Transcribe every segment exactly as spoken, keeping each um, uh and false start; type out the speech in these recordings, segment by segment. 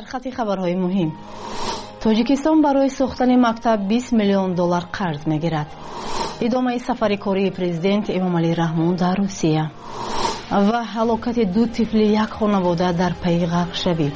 خط خبرهای مهم: تاجیکستان برای ساختن مکتب بیست میلیون دلار قرض میگیرد. ادامه سفر کاری پرزیدنت امامعلی رحمون در روسیه و هلاکت دو طفل یک خانواده در پی غرق شوی.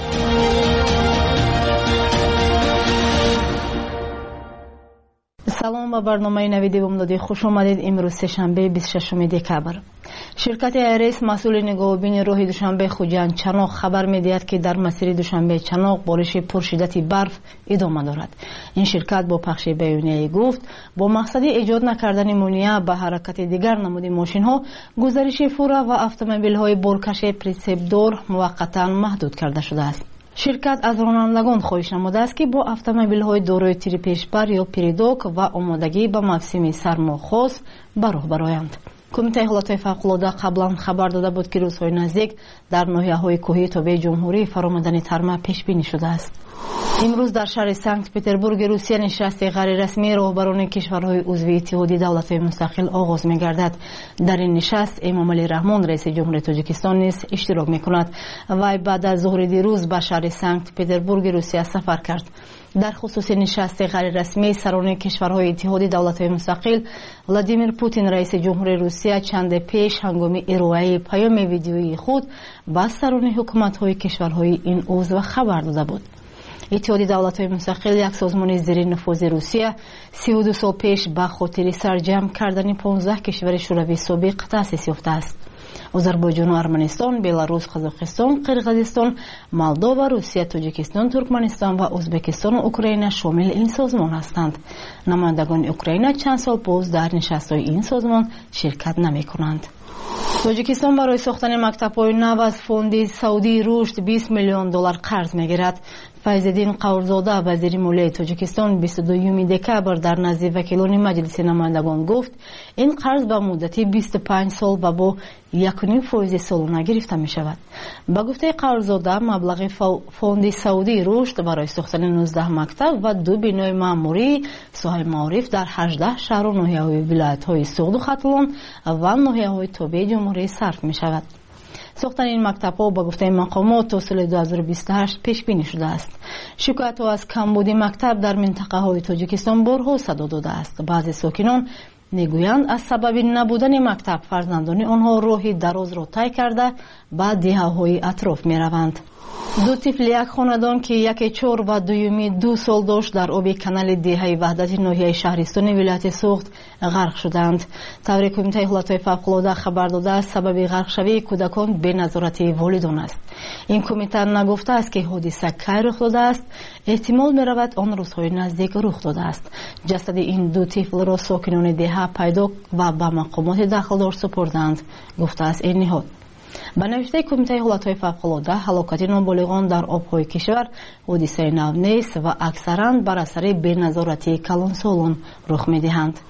سلام به برنامه نویدی بامدادی خوش آمدید. امروز سه‌شنبه بیست و ششم دکبر. شرکت ایرس مسئول نگاهبین راه دوشنبه خوجند چناق خبر می‌دهد که در مسیر دوشنبه چناق بارش پرشدت برف ادامه دارد. این شرکت با پخش بیانیه‌ای گفت با مقصد ایجاد نکردن مانع به حرکت دیگر نمود ماشین‌ها، گزارش فورا و اتومبیل‌های بارکش پرسپدار موقتا محدود کرده شده است. شرکت از رانندگان خواهش نموده است که با اتومبیل‌های دارای تیر پیشبر یا پریدوک و آمادگی به موسم سرما خاص به راه برآیند. کمیته حالات فوق‌العاده قبلا خبر داده بود که روزهای نزدیک در ناحیه‌های کوهی تابع جمهوری فرآمدن ترما پیش بینی شده است. امروز در شهر سنت پتربورگ روسیه نشست غیر رسمی راهبران کشورهای عضو اتحادیه دولت‌های مستقل آغاز می‌گردد. در این نشست امامعلی رحمون رئیس جمهوری تاجیکستان نیز اشتراک می‌کند. وی بعد از ظهر دیروز به شهر سنت پتربورگ روسیه سفر کرد. در خصوص نشست غیر رسمی سران کشورهای اتحادیه دولت‌های مستقل، ولادیمیر پوتین رئیس جمهوری روسیه چند پیش هنگام ارائه پیام ویدیویی خود با سران حکومت‌های کشورهای این عضو خبر داده بود. اتحادیه دولت‌های مستقل یک سازمان زیر نفوذ روسیه سی و دو سال پیش به خاطر سرجم کردن پانزده کشور شوروی سابق تأسیس یافته است. آذربایجان و ارمنستان، بلاروس، قزاقستان، قرقیزستان، مولداوا، روسیه، تاجیکستان، ترکمنستان و ازبکستان و اوکراین شامل این سازمان هستند. نمایندگان اوکراین چند سال باز در نشست‌های این سازمان شرکت نمی‌کنند. تاجیکستان برای ساختن مکتب‌های نو از فوند سعودی رشد بیست میلیون دلار قرض می‌گیرد. فیض‌الدین قورزاده وزیر مالیه تاجیکستان بیست و دوم دکبر در نزد وکیلان مجلس نمایندگان گفت این قرض به مدت بیست و پنج سال و با یک و نیم فایز سالانه گرفته می شود. به گفته قورزاده مبلغ فوند سعودی رشد برای ساختن نوزده مکتب و دو بنای معموری صاحب معارف در هجده شهر و ناحیه‌های ولایت‌های سوغد و ختلان و ناحیه‌های تابع جمهوری صرف می شود. ساختن این مکتب‌ها با گفته مقامات تا سال دو هزار و بیست و هشت پیش بینی شده است. شکایت‌ها از کمبود مکتب در منطقه‌های تاجیکستان بارها صدا داده است. بعضی ساکنان میگویند از سبب نبودن مکتب فرزندان آنها راهی دراز را طی کرده به دهه‌های اطراف می‌روند. دو طفل یک خاندان که یکی چهار و دومی دو سال داشت در آب کانال دهه وحدت ناحیه شهرستان ولایت سوخت غرق شدند. طور کمیته حالات فوق‌العاده خبر داده است سبب غرق شوی کودکان به نظارت والدان است. این کمیته نگفته است که حادثه کی رخ داده است. احتمال می‌رود آن روزهای نزدیک رخ داده است. جسد این دو طفل را ساکنان دهه پیدا و به مقامات داخلدار سپردند، گفته است این نهاد. به نوشته کمیته حالات فوق‌العاده هلاکت نابالغان در آب‌های کشور حادثه نو نیست و اکثرا بر اثر بی‌نظارتی کلانسالان رخ می‌دهند.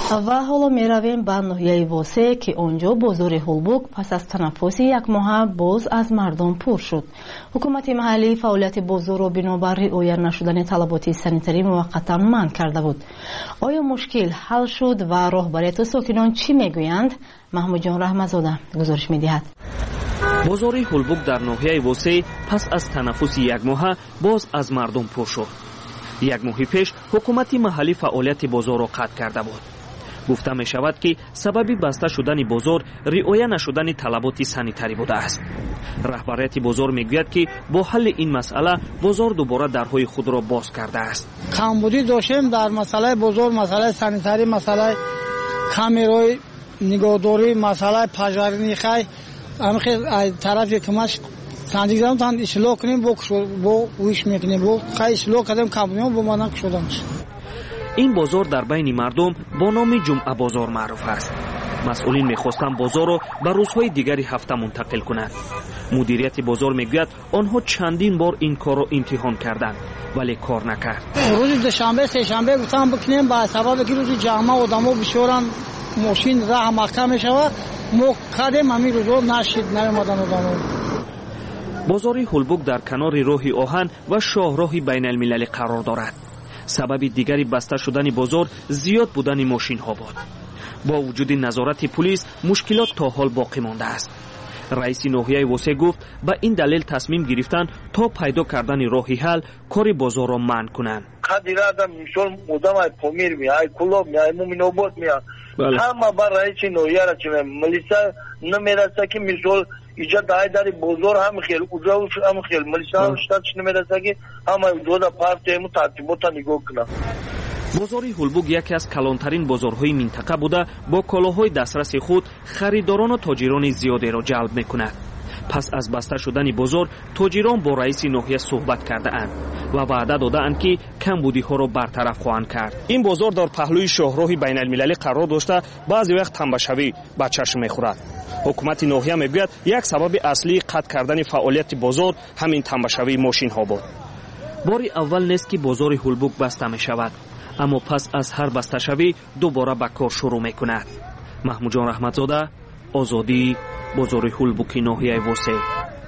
و حالا می‌رویم به ناحیه واسه که آنجا بازار هولبوک پس از تنفس یک ماه باز از مردم پر شد. حکومت محلی فعالیت بازار را بنابر رعایت نشدن طلبات سانیتری موقتا منع کرده بود. آیا مشکل حل شد و راهبریت ساکنان چی میگویند؟ محمود جان رحمت‌زاده گزارش می‌دهد. بازار هولبوک در ناحیه واسه پس از تنفس یک ماه باز از مردم پر شد. یک ماه پیش حکومت محلی فعالیت بازار را قطع کرده بود. گفته می شود که سبب بسته شدن بازار رعایت نشدن طلبات سانیتری بوده است. رهبریت بازار میگوید که با حل این مسئله بازار دوباره درهای خود را باز کرده است. کمبودی داشتیم در مسئله بازار، مسئله سانیتری، مسئله کامرای نگهداری، مسئله پژوهشی خی همین طرفی که ماش ساندیزم تان اصلاح کنیم با با ویش میکنیم با خیلی اصلاح کردیم کمبودی با ما نکشودم. این بازار در بین مردم با نام جمعه بازار معروف است. مسئولین میخواستند بازار را به روزهای دیگری هفته منتقل کنند. مدیریت بازار میگوید آنها چندین بار این کار را امتحان کردند ولی کار نکرد. روز دوشنبه سه شنبه گفتم بکنیم با سبب که روز جمعه آدمو بشورن ماشین راه محکم میشود ما کردیم همین روزا نشید نیامدن آدمو. بازار هولبوک در کنار راه آهن و شاهراه بین المللی قرار دارد. سبب دیگری بسته شدن بازار زیاد بودن ماشین ها بود. با وجود نظارت پلیس مشکلات تا حال باقی مانده است. раиси ноҳияи восеъ гуфт ба ин далел тасмим гирифтанд то пайдо кардани роҳи ҳал кори бозорро манъ кунанд. Кадирадам мисол одам ай помир ми ай кулоб ми ай муминобод ми ҳама ба раиси ноҳияра чиме милиса намераста ки мисол иҷа дай дари бозор ҳам хел уҷа ҳам хел милиса штат намераста ки ҳама дода партияему тартибота нигоҳ кунад. бозори ҳулбуг яке аз калонтарин бозорҳои минтақа буда бо колоҳои дастраси худ харидорону тоҷирони зиёдеро ҷалб мекунад. пас аз баста шудани бозор тоҷирон бо раиси ноҳия суҳбат кардаанд ва ваъда додаанд ки камбудиҳоро бартараф хоҳанд кард. ин бозор дар паҳлӯи шоҳроҳи байналмилалӣ қарор дошта баъзе вақт танбашавӣ ба чашм мехӯрад. ҳукумати ноҳия мегӯяд як сабаби аслии қатъ кардани фаъолияти бозор ҳамин танбашавии мошинҳо буд. бори аввал нест ки бозори ҳулбуг баста мешавад, аммо пас аз ҳар басташавӣ дубора ба кор шурӯъ мекунад. маҳмуҷон раҳматзода, озодӣ, бозори ҳулбуки ноҳияи восеъ.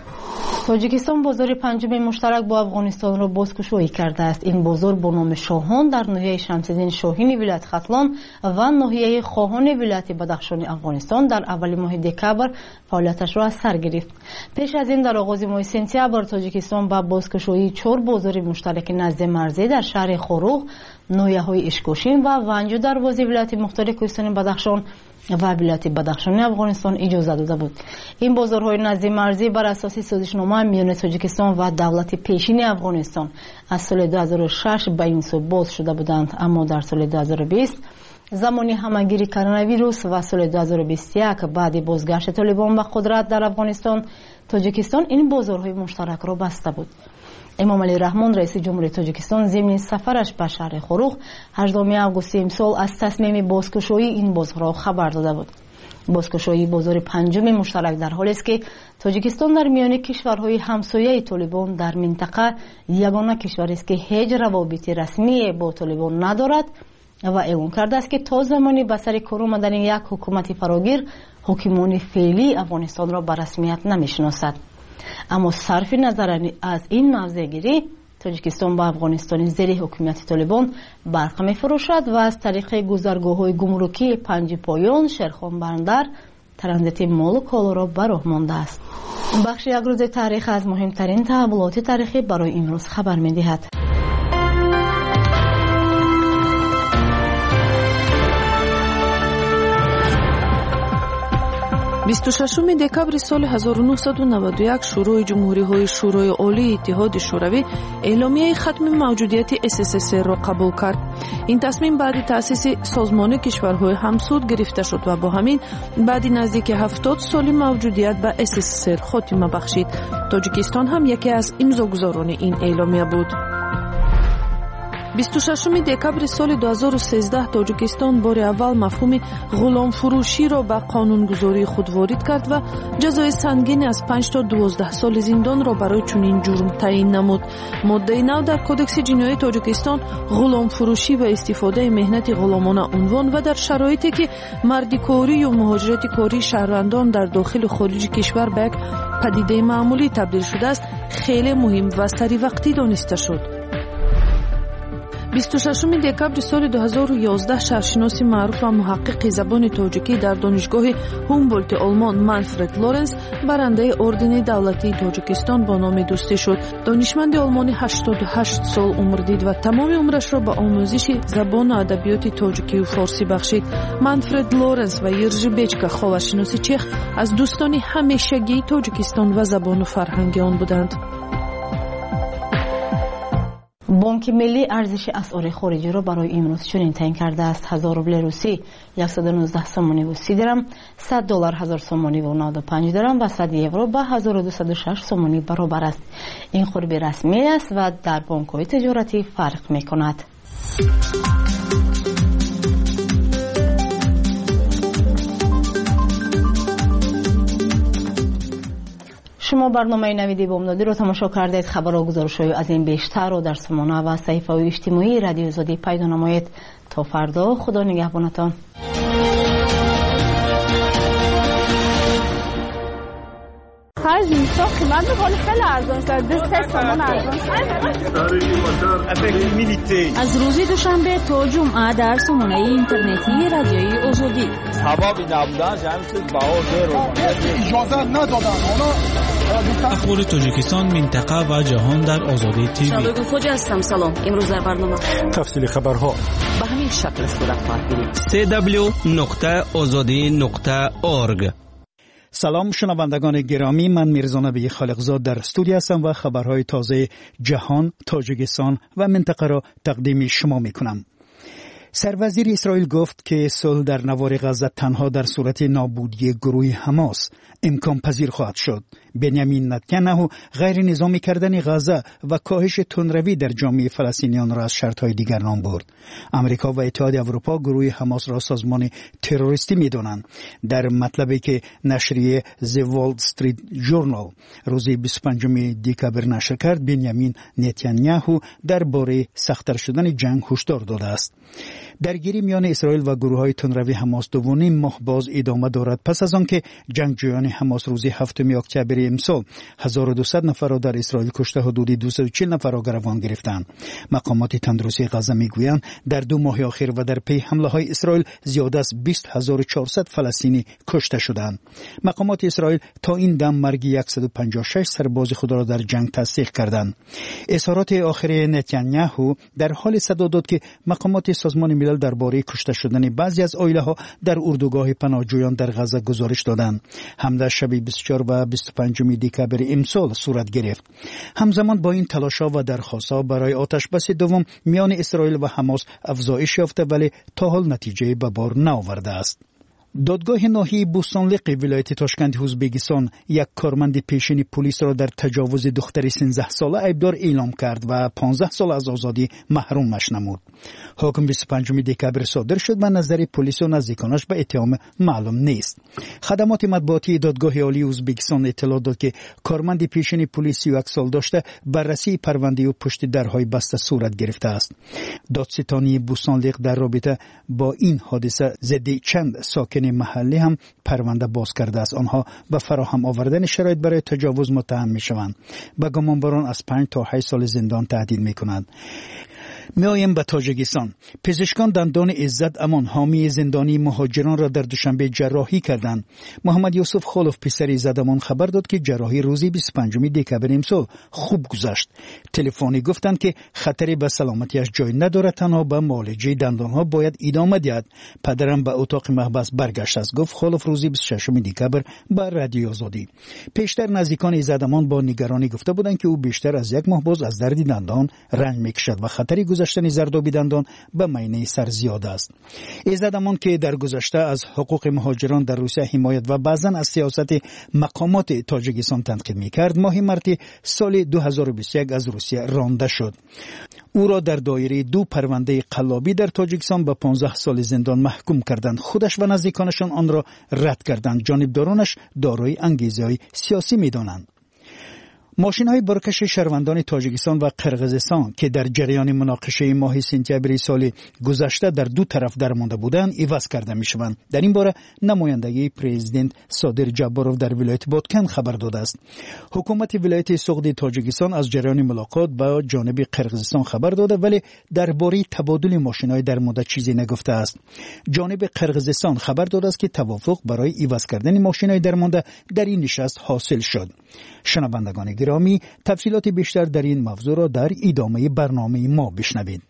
тоҷикистон бозори панҷуми муштарак бо афғонистонро бозкушоӣ кардааст. ин бозор бо номи шоҳон дар ноҳияи шамсиддин шоҳини вилояти хатлон ва ноҳияи хоҳони вилояти бадахшони афғонистон дар аввали моҳи декабр фаъолияташро аз сар гирифт. пеш аз ин дар оғози моҳи сентябр тоҷикистон ба бозкушоии чор бозори муштараки назди марзӣ дар шаҳри хоруғ, ноҳияҳои ишкошин ва ванҷу дарвози вилояти мухтори кӯҳистони бадахшон ва вилояти бадахшони афғонистон иҷоза дода буд. ин бозорҳои назди марзӣ бар асоси созишнома миёни тоҷикистон ва давлати пешини афғонистон аз соли ду ҳазору шаш ба ин сӯ боз шуда буданд, аммо дар соли ду ҳазору бист замони ҳамагири коронавирус ва соли ду ҳазору бисту як баъди бозгашти толибон ба қудрат дар афғонистон тоҷикистон ин бозорҳои муштаракро баста буд. эмомалӣ раҳмон раиси ҷумҳурии тоҷикистон зимни сафараш ба шаҳри хоруғ ҳаштуми августи имсол аз тасмими бозкушоии ин бозорҳо хабар дода буд. бозкушоии бозори панҷуми муштарак дар ҳолест ки тоҷикистон дар миёни кишварҳои ҳамсояи толибон дар минтақа ягона кишварест ки ҳеҷ равобити расмие бо толибон надорад ва эълон кардааст ки то замони ба сари кор омадани як ҳукумати фарогир ҳокимони феълии афғонистонро ба расмият намешиносад. аммо сарфи назар аз ин мавзеъгирӣ тоҷикистон ба афғонистони зери ҳукумияти толибон барқ мефурӯшад ва аз тариқи гузаргоҳҳои гумрукии панҷи поён, шерхон бандар транзити молу колоро ба роҳ мондааст. бахши якрӯзи таърих аз муҳимтарин таҳаввулоти таърихӣ барои имрӯз хабар медиҳад. бисту шашуми декабри соли ҳазору нуҳсаду наваду як шурӯи ҷумҳуриҳои шӯрои олии иттиҳоди шӯравӣ эъломияи хатми мавҷудияти СССР-ро қабул кард. ин тасмим баъди таъсиси созмони кишварҳои ҳамсуд гирифта шуд ва бо ҳамин баъди наздики ҳафтод соли мавҷудият ба СССР хотима бахшид. тоҷикистон ҳам яке аз имзогузорони ин эъломия буд. бисту шашуми декабри соли ду ҳазору сездаҳ тоҷикистон бори аввал мафҳуми ғуломфурӯширо ба қонунгузории худ ворид кард ва ҷазои сангини аз панҷ то дувоздаҳ соли зиндонро барои чунин ҷурм таъин намуд. моддаи нав дар кодекси ҷинояи тоҷикистон ғуломфурӯшӣ ва истифодаи меҳнати ғуломона унвон ва дар шароите ки мардикорӣ ё муҳоҷирати кории шаҳрвандон дар дохилу хориҷи кишвар ба як падидаи маъмулӣ табдил шудааст хеле муҳим ва саривақтӣ дониста шуд. бисту шашуми декабри соли ду ҳазору ёздаҳ шаҳршиноси маъруф ва муҳаққиқи забони тоҷикӣ дар донишгоҳи ҳумболти олмон Манфред Лоренс барандаи ордени давлатии тоҷикистон бо номи дӯстӣ шуд. донишманди олмонӣ ҳаштоду ҳашт сол умр дид ва тамоми умрашро ба омӯзиши забону адабиёти тоҷикию форсӣ бахшид. Манфред Лоренс ва Иржи Бечка ховаршиноси чех аз дӯстони ҳамешагии тоҷикистон ва забону фарҳанги он буданд. бонки миллӣ арзиши асъори хориҷиро барои имрӯз чунин таъин кардааст. ҳазор рубли русӣ яксаду нуздаҳ сомониву си дирам, сад доллар ҳазор сомониву навду панҷ дирам ва сад евро ба ҳазору дусаду шаш сомонӣ баробар аст. ин хурби расмӣ аст ва дар бонкҳои тиҷоратӣ фарқ мекунад. шумо барномаи навиди бомдодиро тамошо кардед. хабарҳо гузоришҳои аз ин бештарро дар сомона ва саҳифаҳои иҷтимоии радиои озодӣ пайдо намоед. то фардо, худо нигаҳбонатон. پنج میلیون قیمت میکنه، خیلی ارزان شد. دو سه تومن ارزان شد. از روز دوشنبه تا جمعه در سامانه اینترنتی رادیوی آزادی. سببی نبودن جمعیت بها رو اجازه ندادن. اخبار تاجیکستان، منطقه و جهان در آزادی تیوی. شبکه خوجا هستم. سلام. امروز در برنامه تفصیل خبرها به همین شکل صورت خواهد گرفت. سی دبلیو نقطه آزادی نقطه اورگ. سلام شنوندگان گرامی، من میرزا نبی خالقزاد در استودیو هستم و خبرهای تازه جهان، تاجیکستان و منطقه را تقدیم شما میکنم. سروزیر اسرائیل گفت که صلح در نوار غزه تنها در صورت نابودی گروه حماس امکان پذیر خواهد شد. بنیامین نتانیاهو غیر نظامی کردن غزه و کاهش تندروی در جامعه فلسطینیان را از شرطهای دیگر نام برد. امریکا و اتحاد اروپا گروه حماس را سازمان تروریستی می‌دانند. در مطلبی که نشریه The Wall Street Journal روز بیست و پنجم دکامبر نشر کرد، بنیامین نتانیاهو درباره سخت‌تر شدن جنگ هشدار داده است. درگیری میان اسرائیل و گروه‌های تندروی حماس دو و نیم ماه باز ادامه دارد پس از آنکه جنگجویان حماس روز هفتم اکتبر امسال هزار و دویست نفر را در اسرائیل کشته، حدود دویست و چهل نفر را گروگان گرفتند. مقامات تندرستی غزه میگویند در دو ماه اخیر و در پی حمله‌های اسرائیل زیاده از بیست هزار و چهارصد فلسطینی کشته شدند. مقامات اسرائیل تا این دم مرگ صد و پنجاه و شش سرباز خود را در جنگ تصدیق کردند. اظهارات آخر نتانیاهو در حال صدا داد که مقامات سازمان ملل درباره کشته شدن بعضی از عائله‌ها در اردوگاه پناهجویان در غزه گزارش دادند. حمله شب بیست و چهار و بیست و پنج دکامبر امسال صورت گرفت. همزمان با این تلاش‌ها و درخواست‌ها برای آتشبس دوم میان اسرائیل و حماس افزایش یافته، ولی تا حال نتیجه به بار نآورده است. دادگاه ناحیه بوستانلیق ولایت تاشکند ازبکستان یک کارمند پیشین پلیس را در تجاوز دختر سیزده ساله ایبدار اعلام کرد و پانزده سال از آزادی محرومش نمود. حکم بیست و پنجم دکامبر صادر شد و نظر پلیس و نزدیکانش به اتهام معلوم نیست. خدمات مطبوعاتی دادگاه عالی ازبکستان اطلاع داد که کارمند پیشین پلیس سی و یک سال داشته بررسی پرونده و پشت درهای بسته صورت گرفته است. دادستانی بوستانلیق در رابطه با این حادثه ضد چند ساکن محلی هم پرونده باز کرده است. آنها به فراهم آوردن شرایط برای تجاوز متهم می شوند. به گمانبران از پنج تا هشت سال زندان تهدید می کنند. میایم به تاجیکستان. پزشکان دندان عزت امان حامی زندانی مهاجران را در دوشنبه جراحی کردند. محمد یوسف خالف پسر عزت امان خبر داد که جراحی روز بیست و پنجم دکامبر امسال خوب گذشت. تلفنی گفتند که خطری به سلامتیش جای ندارد، تنها به معالجه دندانها باید ادامه دهد. پدرم به اتاق محبس برگشت است، گفت خالف روز بیست و ششم دکامبر به رادیو آزادی. پیشتر نزدیکان عزت امان با نگرانی گفته بودند که او بیشتر از یک ماه باز از درد دندان رنج میکشد و خطری گذشتن زردابی دندان به معنی سر زیاد است. عزت امان که در گذشته از حقوق مهاجران در روسیه حمایت و بعضا از سیاست مقامات تاجیکستان تنقید می‌کرد، ماه مارس سال دو هزار و بیست و یک از روسیه رانده شد. او را در دایره دو پرونده قلابی در تاجیکستان به پانزده سال زندان محکوم کردند. خودش و نزدیکانشان آن را رد کردند. جانبدارانش دارای انگیزه‌های سیاسی می‌دانند. ماشین‌های بارکش شهروندان تاجیکستان و قرقیزستان که در جریان مناقشه ماه سپتامبر سال گذشته در دو طرف درمانده بودند، عوض کرده می‌شوند. در این باره نمایندگی پرزیدنت صادر جباروف در ولایت بادکن خبر داده است. حکومت ولایت سوغدی تاجیکستان از جریان ملاقات با جانب قرقیزستان خبر داده، ولی درباره تبادل ماشین‌های درمانده چیزی نگفته است. جانب قرقیزستان خبر داده است که توافق برای عوض کردن ماشین‌های درمانده در این نشست حاصل شد. شنوندگان گرامی، تفصیلات بیشتر در این موضوع را در ادامه برنامه ما بشنوید.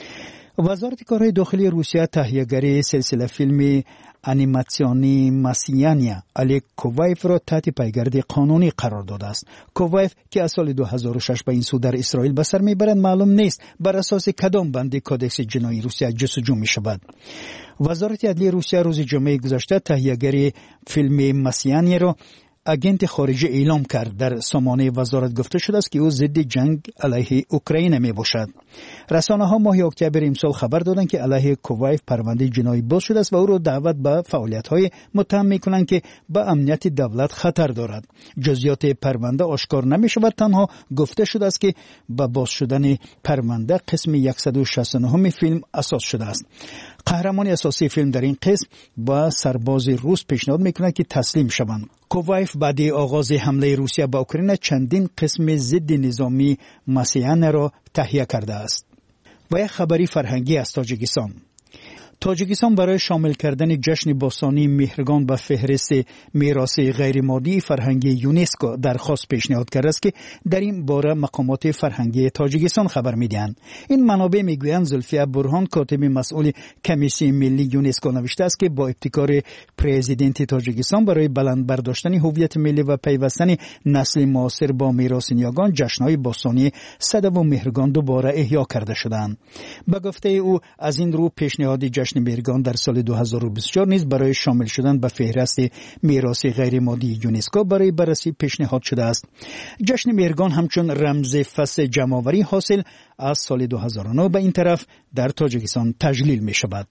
وزارت کارهای داخلی روسیه تهیه‌گری سلسله فیلم انیماسیونی ماسیانیا علی کووایف را تحت پیگرد قانونی قرار داده است. کووایف که از سال دو هزار و شش به این سو در اسرائیل به سر میبرد، معلوم نیست بر اساس کدام بند کدکس جنایی روسیه جستجو می شود. وزارت عدلیه روسیه روز جمعه گذشته تهیه‌گری فیلم ماسیانیا را اگنت خارجی اعلام کرد. در سامانه وزارت گفته شده است که او ضد جنگ علیه اوکراین می باشد. رسانه ها ماه اکتبر امسال خبر دادند که علیه کووایف پرونده جنایی باز شده است و او را دعوت به فعالیت های متهم می کنند که به امنیت دولت خطر دارد. جزئیات پرونده آشکار نمی شود، تنها گفته شده است که به باز شدن پرونده قسم صد و شصت و نه فیلم اساس شده است. قهرمان اساسی فیلم در این قسم با سرباز روس پیشنهاد میکنه که تسلیم شوند. کووایف بعد آغاز حمله روسیه به اوکراین چندین قسم ضد نظامی مسیحیان را تهیه کرده است. و یک خبری فرهنگی از تاجیکستان. تاجیکستان برای شامل کردن جشن باستانی مهرگان به فهرست میراث غیرمادی فرهنگی یونسکو درخواست پیشنهاد کرده است که در این باره مقامات فرهنگی تاجیکستان خبر میدهند. این منابع میگویند زلفیه برهان کاتب مسئول کمیسیون ملی یونسکو نوشته است که با ابتکار پرزیدنت تاجیکستان برای بلند برداشتن هویت ملی و پیوستن نسل معاصر با میراث نیاگان جشن‌های باستانی صدف و مهرگان دوباره احیا کرده شدند. به گفته او از این رو پیشنهاد جشن مهرگان در سال دو هزار و بیست و چهار نیز برای شامل شدن به فهرست میراث غیرمادی یونسکو برای بررسی پیشنهاد شده است. جشن مهرگان همچون رمز فصل جمع‌آوری حاصل از سال دو هزار و نه به این طرف در تاجیکستان تجلیل می شود.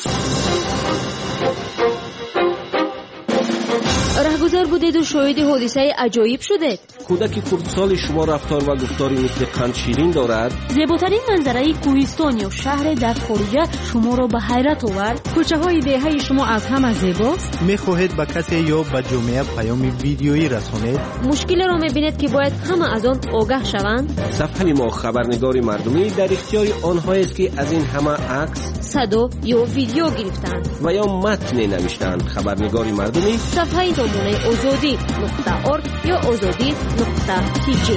رهگذر بودید و شاهد حادثه عجایب شدید. کودک کردسال شما رفتار و گفتاری مثل قند شیرین دارد. زیباترین منظره کوهستان یا شهر در خارج شما را به حیرت آورد. کوچه های دهه شما از همه زیباست. میخواهید به کسی یا به جامعه پیام ویدیویی رسانید. مشکل را میبینید که باید همه از آن آگاه شوند. صفحه ما خبرنگار مردمی در اختیار آنها است که از این همه عکس، صدا یا ویدیو گرفتند و یا متن نوشتند. خبرنگار مردمی صفحه نمونه آزادی نقطه ارگ یا آزادی نقطه تی جی.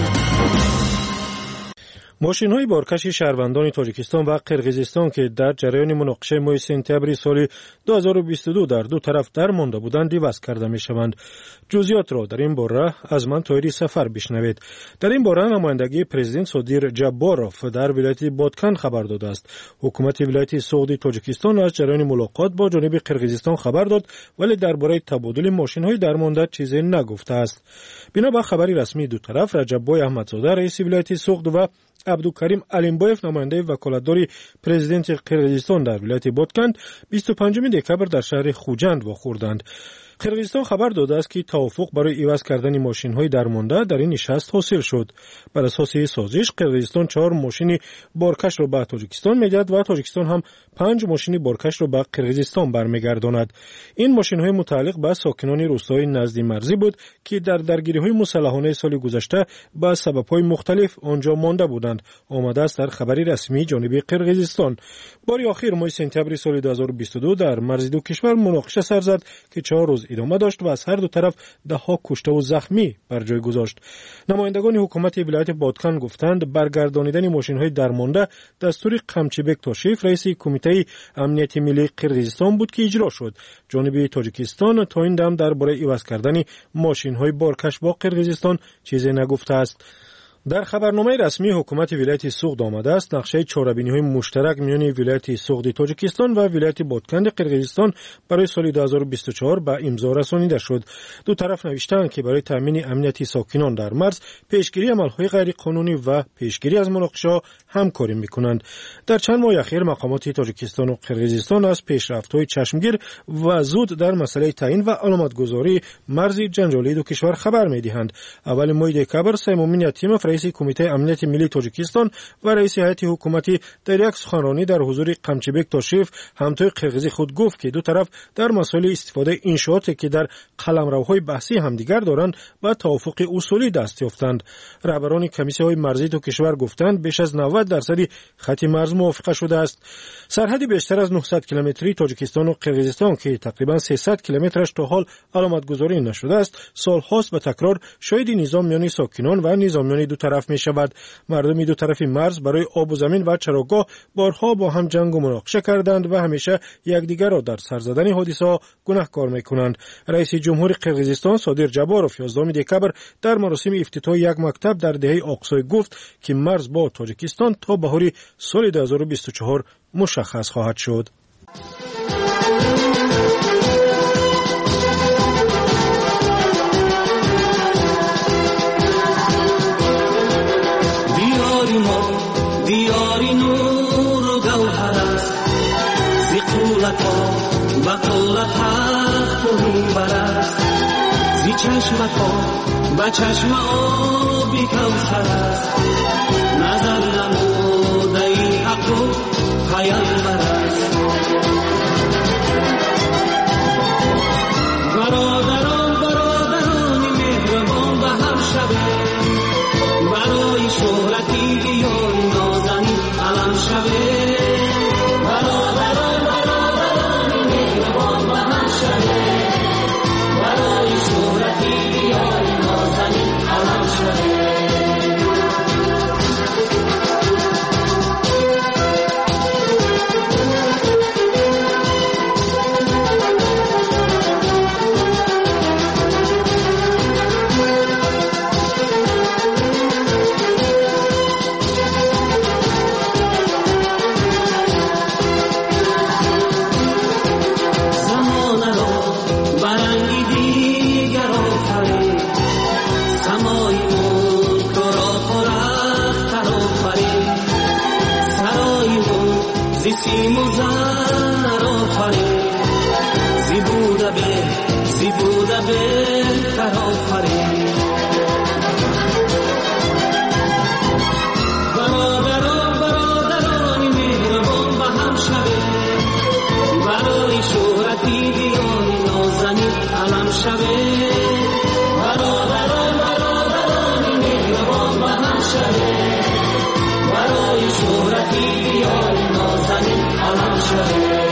ماشین‌های بارکش شهروندان تاجیکستان و قرقیزستان که در جریان مناقشه ماه سپتامبر سال دو هزار و بیست و دو در دو طرف درمانده بودند دیوست کرده می‌شوند. جزئیات را در این باره از من طاهری سفر بشنوید. در این باره نمایندگی پرزیدنت صادر جباروف در ولایت بادکن خبر داده است. حکومت ولایت سعودی تاجیکستان از جریان ملاقات با جانب قرقیزستان خبر داد ولی درباره تبادل ماشین‌های درمانده چیزی نگفته است. بنا به خبری رسمی دو طرف رجب‌بای احمدزاده رئیس ولایت سوخت و عبدالکریم علیمبایف نماینده وکالتدار پرزیدنت قرقیزستان در ولایت بادکند بیست و پنجم دکبر در شهر خوجند واخوردند. قرقیزستان خبر داده است که توافق برای عوض کردن ماشین‌های درمانده در این نشست حاصل شد. بر اساس سازش قرقیزستان چهار ماشین بارکش را به تاجیکستان می‌دهد و تاجیکستان هم پنج ماشین بارکش را به قرقیزستان برمیگرداند. این ماشین‌های متعلق به ساکنان روستای نزد مرزی بود که در درگیری‌های مسلحانه سال گذشته به سبب‌های مختلف آنجا مانده بودند. آمده است در خبری رسمی جانب قرقیزستان. بار اخیر ماه سپتامبر سال دو هزار و بیست و دو در مرز دو کشور مناقشه سر زد که چهار روز ادامه داشت و از هر دو طرف ده ها کشته و زخمی بر جای گذاشت. نمایندگان حکومت ولایت بادکن گفتند برگردانیدن ماشین‌های درمانده دستور قمچیبک تاشیف رئیس کمیته امنیت ملی قرقیزستان بود که اجرا شد. جانب تاجیکستان تا این دم درباره عوض کردن ماشین‌های بارکش با قرقیزستان چیزی نگفته است. در خبرنامه رسمی حکومت ولایت سوغد آمده است نقشه چهاربینی‌های مشترک میان ولایت سوغد تاجیکستان و ولایت بادکند قرقیزستان برای سال دو هزار و بیست و چهار به امضا رسانیده شد. دو طرف نوشتند که برای تامین امنیت ساکنان در مرز پیشگیری عمل‌های غیر قانونی و پیشگیری از مناقشه همکاری می‌کنند. در چند ماه اخیر مقامات تاجیکستان و قرقیزستان از پیشرفت‌های چشمگیر و زود در مسئله تعیین و علامتگذاری مرز جنجالی دو کشور خبر می‌دهند. اول ماه دکبر سیمومین یتیموف رئیس کمیته امنیت ملی تاجیکستان و رئیس هیئت حکومتی در یک سخنرانی در حضور قمچیبک تاشیف همتای قرقیزی خود گفت که دو طرف در مسائل استفاده انشاءاتی که در قلمروهای بحثی همدیگر دارند با توافق اصولی دست یافتند. رهبران کمیسی‌های مرزی دو کشور گفتند بیش از نود درصد خط مرز موافقه شده است. سرحد بیشتر از نهصد کیلومتری تاجیکستان و قرقیزستان که تقریبا سیصد کیلومترش تا حال علامتگذاری نشده است سال‌هاست به تکرار شاهد نظام میان ساکنان و نظامیان دو طرف می شود. مردم دو طرف مرز برای آب و زمین و چراگاه بارها با هم جنگ و مناقشه کردند و همیشه یکدیگر را در سر زدن حادثه گناهکار می کنند. رئیس جمهور قرقیزستان صادر جباروف یازدهم دکبر در مراسم افتتاح یک مکتب در دهه آقسای گفت که مرز با تاجیکستان تا بهار سال دو هزار و بیست و چهار مشخص خواهد شد. دیاری نور و گوهر است زی قولت ها و قولت حق و میبر است زی چشمت ها و چشم آبی کوثر است نظر نموده ای حق و پیامبر است سیم و زر آفرین زیبوده به زیبوده بهتر آفرین برادران برادرانی مهربان به هم شوید برای شهرتی دیانی نازنین علم شوید برادران برادرانی مهربان به هم شوید برای شهرتی دیانی نازنین علم شوید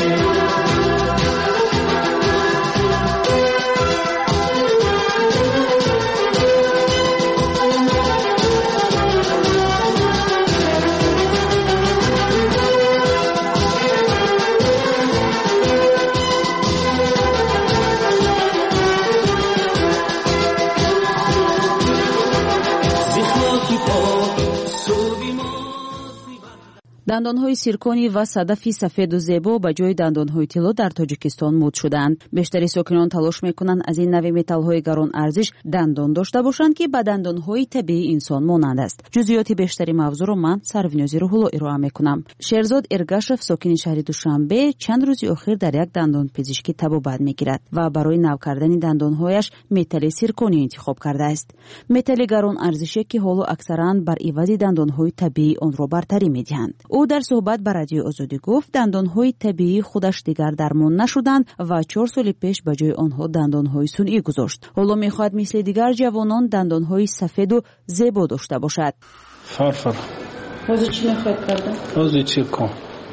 دندانهای سیرکونی و صدفی سفید و زیبا به جای دندانهای طلا در تاجیکستان مد شدند. بیشتری ساکنان تلاش میکنند از این نوع متالهای گران ارزش دندان داشته باشند که به دندانهای طبیعی انسان مانند است. جزئیات بیشتری موضوع را من سروینازی روح‌الله ارائه میکنم. شهرزاد ارگاشف ساکن شهر دوشنبه چند روز اخیر در یک دندان پزشکی طبابت میگیرد و برای نو کردن دندانهایش متال سیرکونی انتخاب کرده است. متال گران ارزشی که حالا اکثرا بر عوض دندانهای طبیعی آن را برتری میدهند. او در صحبت با رادیو آزادی گفت دندانهای طبیعی خودش دیگر درمان نشدند و چهار سال پیش به جای آنها دندانهای صنعی گذاشت. حالا میخواهد مثل دیگر جوانان دندانهای سفید و زیبا داشته باشد. فرفر. حاضر چی میخواهد کردن؟ حاضر چی کن.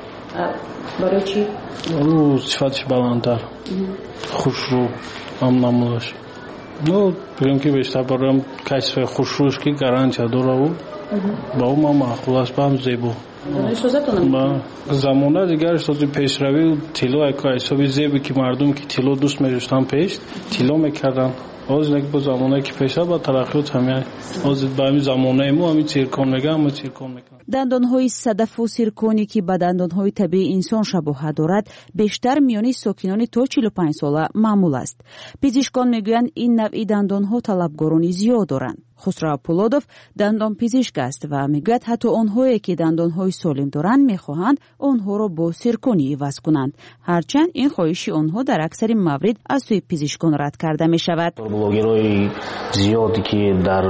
برای چی؟ رو صفتش بلندتر. خوش رو هم نمودش. نو بگم که بیشتر برام کشف خوش روش که گرانچه داره و با او ما معقول است با هم زیبا. ما زمانه دیگر سازی پیشروی طلا اکای حسابی زیبی که مردم که طلا دوست می‌داشتن پیش طلا میکردن. از نگه با زمانه که پیش با ترقیات همین از با همین زمانه ما همین سیرکون میگم همین سیرکون میکنم. دندانهای صدف و سیرکونی که با دندانهای طبیعی انسان شباهت دارد بیشتر میان ساکنان تا چهل و پنج ساله معمول است. پزشکان میگویند این نوع دندانها طلبگارانی زیاد دارند. خسرو پولادوف دندان پزشک است و میگوید حتی آنهایی که دندانهای سالم دارند میخواهند آنها را با سیرکونی عوض کنند، هرچند این خواهش آنها در اکثر موارد از سوی پزشکان رد کرده می شود. بلاگرای زیادی که در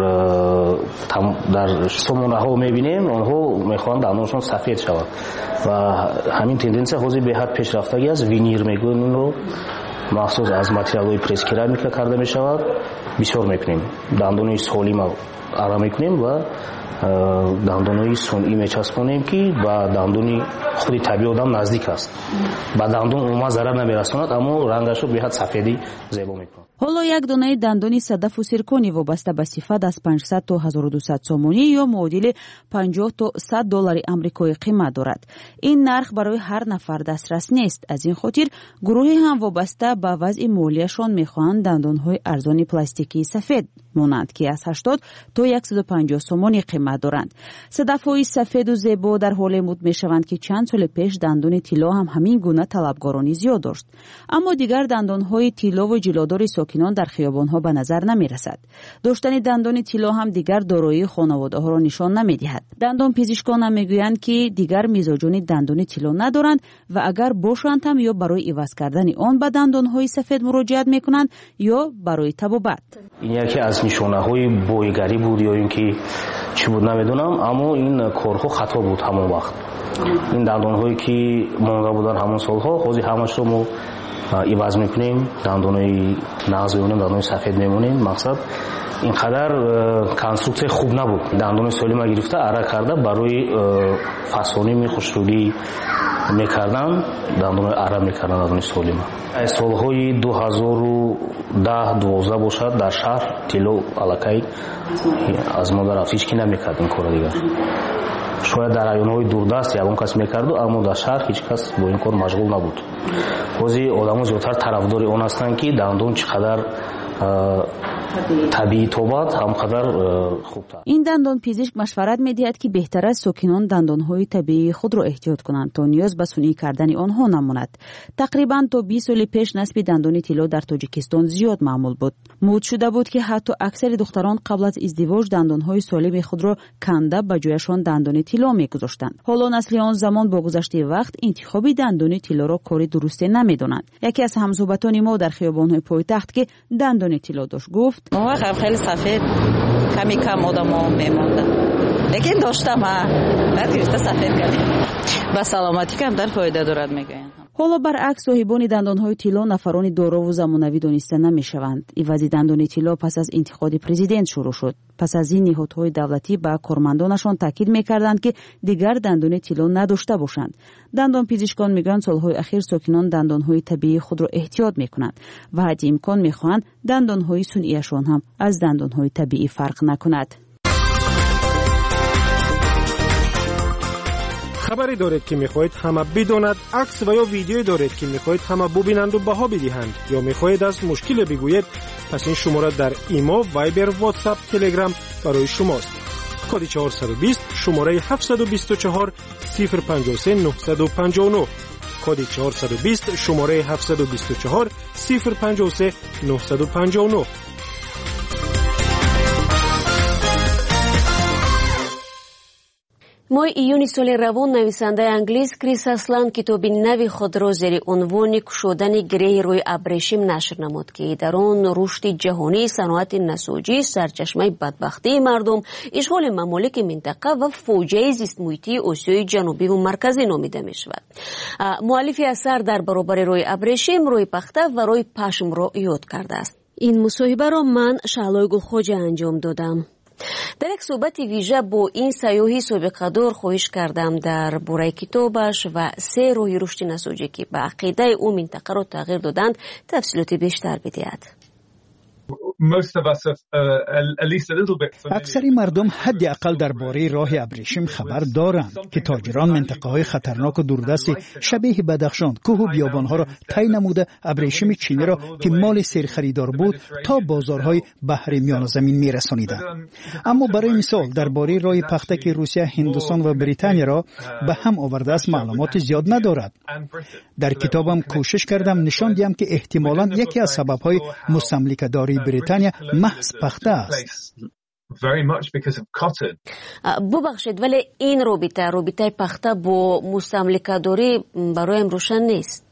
در سامانه ها میبینیم آنها میخواهند دندانشان سفید شود و همین تندنسی حاضر به حد پیشرفتگی از وینیر میگویند اون رو مخصوص از ماتریال‌های پرس کرامیکا کرده می شود. بسیار میکنیم دندانهای سالم آرا میکنیم و دندانهای صنعی میچسبونیم که با دندان خود طبیعی آدم نزدیک است. با دندان عموما ضرر نمیرساند اما رنگش رو به حد سفیدی زیبا میکنه. حالا یک دانه دندانی صدف و سیرکونی وابسته به صفت از پانصد تا هزار و دویست سومونی یا معادل پنجاه تا صد دلار آمریکایی قیمت دارد. این نرخ برای هر نفر دسترس نیست. از این خاطر گروهی هم وابسته به وضع مالیشان میخواهند دندانهای ارزان پلاستیکی سفید مانند که از هشتاد تا صد و پنجاه سومونی قیمت دارند. صدف‌های سفید و زیبا در حال مد میشوند که چند سال پیش دندان طلا هم همین گونه طلبگارانی زیاد داشت. اما دیگر دندانهای طلا و جلودار ساکنان در خیابان‌ها به نظر نمی‌رسد. داشتن دندان طلا هم دیگر دارایی خانواده‌ها را نشان نمی‌دهد. دندان پزشکان هم می‌گویند که دیگر میزاجان دندان طلا ندارند و اگر باشند هم یا برای عوض کردن آن به دندانهای سفید مراجعت می‌کنند یا برای طبابت. این یکی از نشانه‌های بویگری بود یا اینکه چی بود نمیدونم اما این کارها خطا بود همون وقت. این دندان‌هایی که مونده بودن همون سال‌ها خودی همش رو ما عوض میکنیم دندانای نغز میمونیم دندانای سفید میمونیم. مقصد اینقدر کنسترکسیون خوب نبود. دندان سالم گرفته اره کرده برای فسانی می خوشرویی میکردن دندان اره میکردن دندان سالم. سالهای دو هزار و ده دوازده باشد در شهر طلا الکی از ما در افیش کی نمیکرد این کار دیگر. شاید در رایون‌های دوردست یگان کس میکرد اما در شهر هیچ کس با این کار مشغول نبود. حاضر آدم‌ها زیادتر طرفدار اون هستند که دندان چقدر طبیعی توبات هم قدر خوبتر. این دندان پزشک مشورت می‌دهد که بهتر است ساکنان دندان‌های طبیعی خود را احتیاط کنند تا نیاز به صنعی کردن آنها نماند. تقریباً تا بیست سال پیش نصب دندان طلا در تاجیکستان زیاد معمول بود. مد شده بود که حتی اکثر دختران قبل از ازدواج دندان‌های سالم خود را کنده به جایشان دندان طلا می‌گذاشتند. حالا نسل آن زمان با گذشت وقت انتخاب دندان طلا را کار درستی نمی‌دانند. یکی از همصحبتان ما در خیابان‌های پایتخت که دندان طلا داشت گفت: ما خیلی سفید کمی کم آدم‌ها می‌ماندن. لیکن داشتم بعد گرفته سفید کردیم. با سلامتی کم در فایده دارد میگویند. حالا برعکس صاحبان دندان‌های طلا نفران دارا و زمانوی دانسته نمی‌شوند. عوض دندان طلا پس از انتخاب پرزیدنت شروع شد. پس از این نهادهای دولتی به کارمندانشان تاکید می‌کردند که دیگر دندان طلا نداشته باشند. دندان پزشکان میگویند سال‌های اخیر ساکنان دندان‌های طبیعی خود را احتیاط می‌کنند و حتی امکان می‌خواهند دندان‌های صنعیشان هم از دندان‌های طبیعی فرق نکند. خبری دارید که میخواهید همه بداند، عکس و یا ویدیویی دارید که میخواهید همه ببینند و بها بدهند، یا میخواهید از مشکل بگویید، پس این شماره در ایما، وایبر، واتساپ، تلگرام برای شماست. کد چهارصد و بیست شماره هفتصد و بیست و چهار صفر پنجاه و سه نهصد و پنجاه و نه. کد چهارصد و بیست شماره هفتصد و بیست و چهار صفر پنجاه و سه نهصد و پنجاه و نه. ماه ایون سال روان نویسنده انگلیس کریس اسلان کتابی نوی خود را زیر عنوان کشودن گره روی ابریشم نشر نمود که در آن رشد جهانی صنعت نساجی سرچشمه بدبختی مردم، اشغال ممالک منطقه و فوجای زیست محیطی آسیای جنوبی و مرکزی نامیده می شود. مؤلف اثر در برابر روی ابریشم، روی پخته و روی پشم را یاد کرده است. این مصاحبه را من شعلای گلخواجه انجام دادم. در یک صحبت ویژه با این سیاحی سابقه دار خواهش کردم در باره کتابش و سه راه رشد نساجی که به عقیده او منطقه را تغییر دادند تفصیلات بیشتر بدهد. اکثر مردم حداقل درباره راه ابریشم خبر دارند که تاجران منطقه های خطرناک و دوردست شبیه بدخشان، کوه و بیابان ها را طی نموده ابریشم چینی را که مال سیر خریدار بود تا بازارهای بحر میان زمین می رسانیدند. اما برای مثال درباره راه پخته که روسیه، هندوستان و بریتانیا را به هم آورده است معلومات زیاد ندارد. در کتابم کوشش کردم نشان دهم که احتمالاً یکی از سبب‌های مستملکه‌داری بریتانیا محض پخته است. ببخشید ولی این رابطه رابطه پخته با مستملکه‌داری برایم روشن نیست.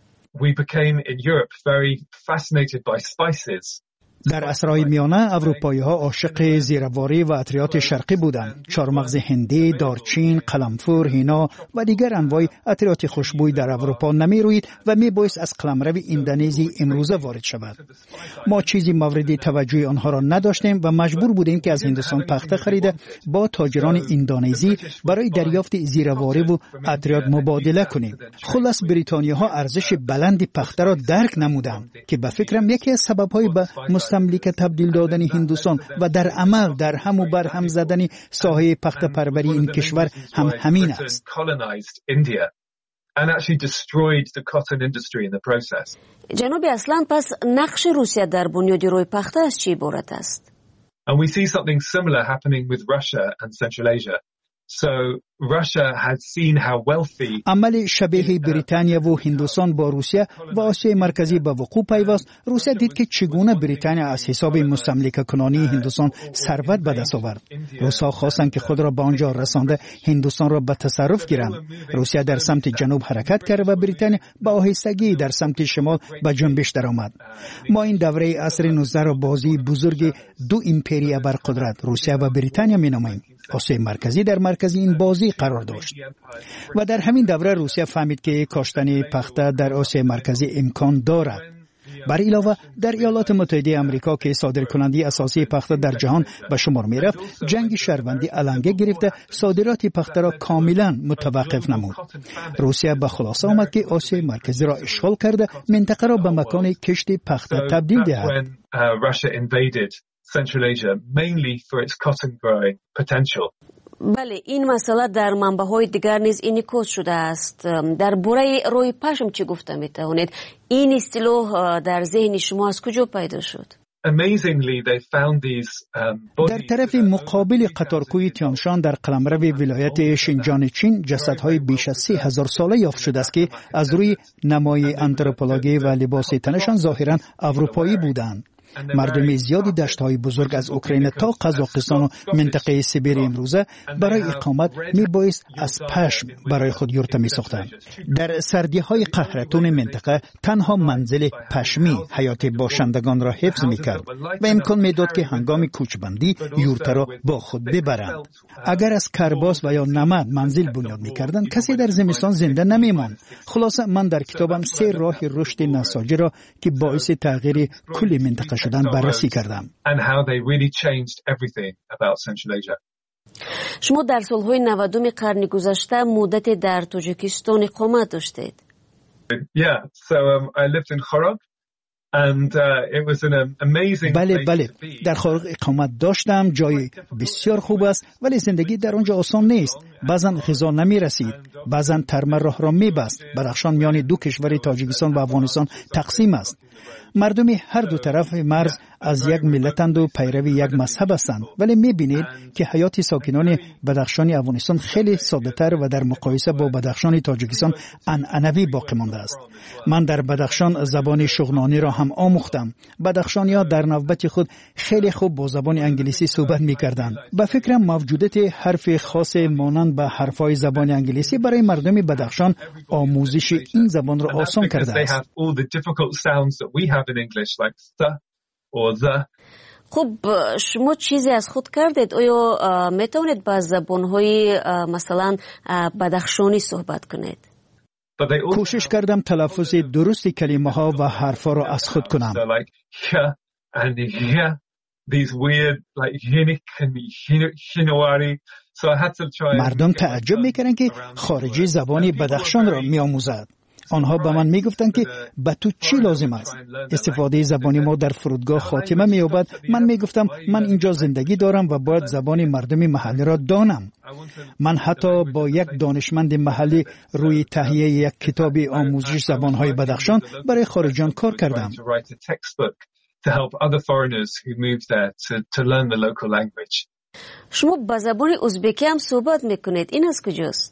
در عصرهای میانه اروپایی ها عاشق زیرواری و عطریات شرقی بودند. چارمغز هندی، دارچین، قلمفور، هینا و دیگر انواع عطریات خوشبوی در اروپا نمی روید و می بایست از قلمرو اندونزی امروزه وارد شود. ما چیزی مورد توجه آنها را نداشتیم و مجبور بودیم که از هندوستان پخته خریده با تاجران اندونزی برای دریافت زیرواری و عطریات مبادله کنیم. خلاص بریتانیا ها ارزش بلند پخته را درک نمودند که به فکرم یکی از سبب‌های به مستملکه تبدیل دادن هندوستان و در عمل در هم و بر هم زدن ساحه پخته پروری این کشور هم همین است. جناب اصلان پس نقش روسیه در بنیاد روی پخته از چی عبارت است؟ And we see something similar happening with Russia and Central Asia. So Russia has seen how wealthy عمل شبیه بریتانیا و هندوستان با روسیه و آسیای مرکزی به وقوع پیوست. روسیه دید که چگونه بریتانیا از حساب مستملکه کنانی هندوستان ثروت به دست آورد. روس‌ها خواستند که خود را به آنجا رسانده هندوستان را به تصرف گیرند. روسیه در سمت جنوب حرکت کرد و بریتانیا با آهستگی در سمت شمال به جنبش درآمد. ما این دوره عصر نوزده را بازی بزرگ دو امپریا برقدرت روسیه و بریتانیا می‌نامیم. آسیای مرکزی در مرکز این بازی قرار داشت و در همین دوره روسیه فهمید که کاشتن پخته در آسیای مرکزی امکان دارد. بر علاوه در ایالات متحده آمریکا که صادرکننده اساسی پخته در جهان به شمار می رفت، جنگ شهروندی علنگه گرفته صادرات پخته را کاملا متوقف نمود. روسیه به خلاصه آمد که آسیای مرکزی را اشغال کرده منطقه را به مکان کشت پخته تبدیل دهد. Central Asia, mainly for its cotton growing potential. بله، این مسئله در منبع‌های دیگر نیز انعکاس شده است. در باره روی پشم چی گفته می‌توانید؟ این اصطلاح در ذهن شما از کجا پیدا شد؟ در طرف مقابل قطارکوی تیانشان در قلمرو ولایت شینجان چین جسدهای بیش از سی هزار ساله یافت شده است که از روی نمای آنتروپولوژی و لباس تنشان ظاهرا اروپایی بودند. مردم زیادی دشت‌های بزرگ از اوکراین تا قزاقستان و منطقه سیبری امروزه برای اقامت میبایست از پشم برای خود یورت می‌ساختند. در سردی‌های قهرتون منطقه تنها منزل پشمی حیات باشندگان را حفظ می‌کرد و امکان میداد که هنگام کوچبندی یورت را با خود ببرند. اگر از کرباس و یا نمد منزل بنیاد می‌کردند کسی در زمستان زنده نمی‌ماند. خلاصه من در کتابم سه راه رشد نساجی را که باعث تغییر کل منطقه شدن بررسی کردم. شما در سالهای نودم قرن گذشته مدت در تاجیکستان اقامت داشتید. بله بله در خارق اقامت داشتم. جای بسیار خوب است ولی زندگی در آنجا آسان نیست. بعضا غذا نمی رسید، بعضا ترمه راه را می بست. بدخشان میان دو کشور تاجیکستان و افغانستان تقسیم است. مردم هر دو طرف مرز از یک ملتند و پیروی یک مذهب هستند، ولی می‌بینید که حیات ساکنان بدخشان افغانستان خیلی ساده‌تر و در مقایسه با بدخشان تاجیکستان عنعنوی باقی مانده است. من در بدخشان زبان شغنانی را هم آموختم. بدخشانی‌ها در نوبت خود خیلی خوب با زبان انگلیسی صحبت می‌کردند. به فکرم موجودیت حرف خاص مانند به حرف‌های زبان انگلیسی برای مردم بدخشان آموزش این زبان را آسان کرده است. خب شما چیزی از خود کردید؟ آیا میتونید با زبان‌های مثلا بدخشانی صحبت کنید؟ کوشش کردم تلفظ درست کلمه ها و حرفا را از خود کنم. مردم تعجب میکردند که خارجی زبان بدخشان را میآموزد. آنها به من میگفتند که به تو چی لازم است؟ استفاده زبانی ما در فرودگاه خاتمه مییابد. من میگفتم من اینجا زندگی دارم و باید زبان مردم محلی را دانم. من حتی با یک دانشمند محلی روی تهیه یک کتاب آموزش زبانهای بدخشان برای خارجیان کار کردم. شما با زبان ازبکی هم صحبت میکنید. این از کجاست؟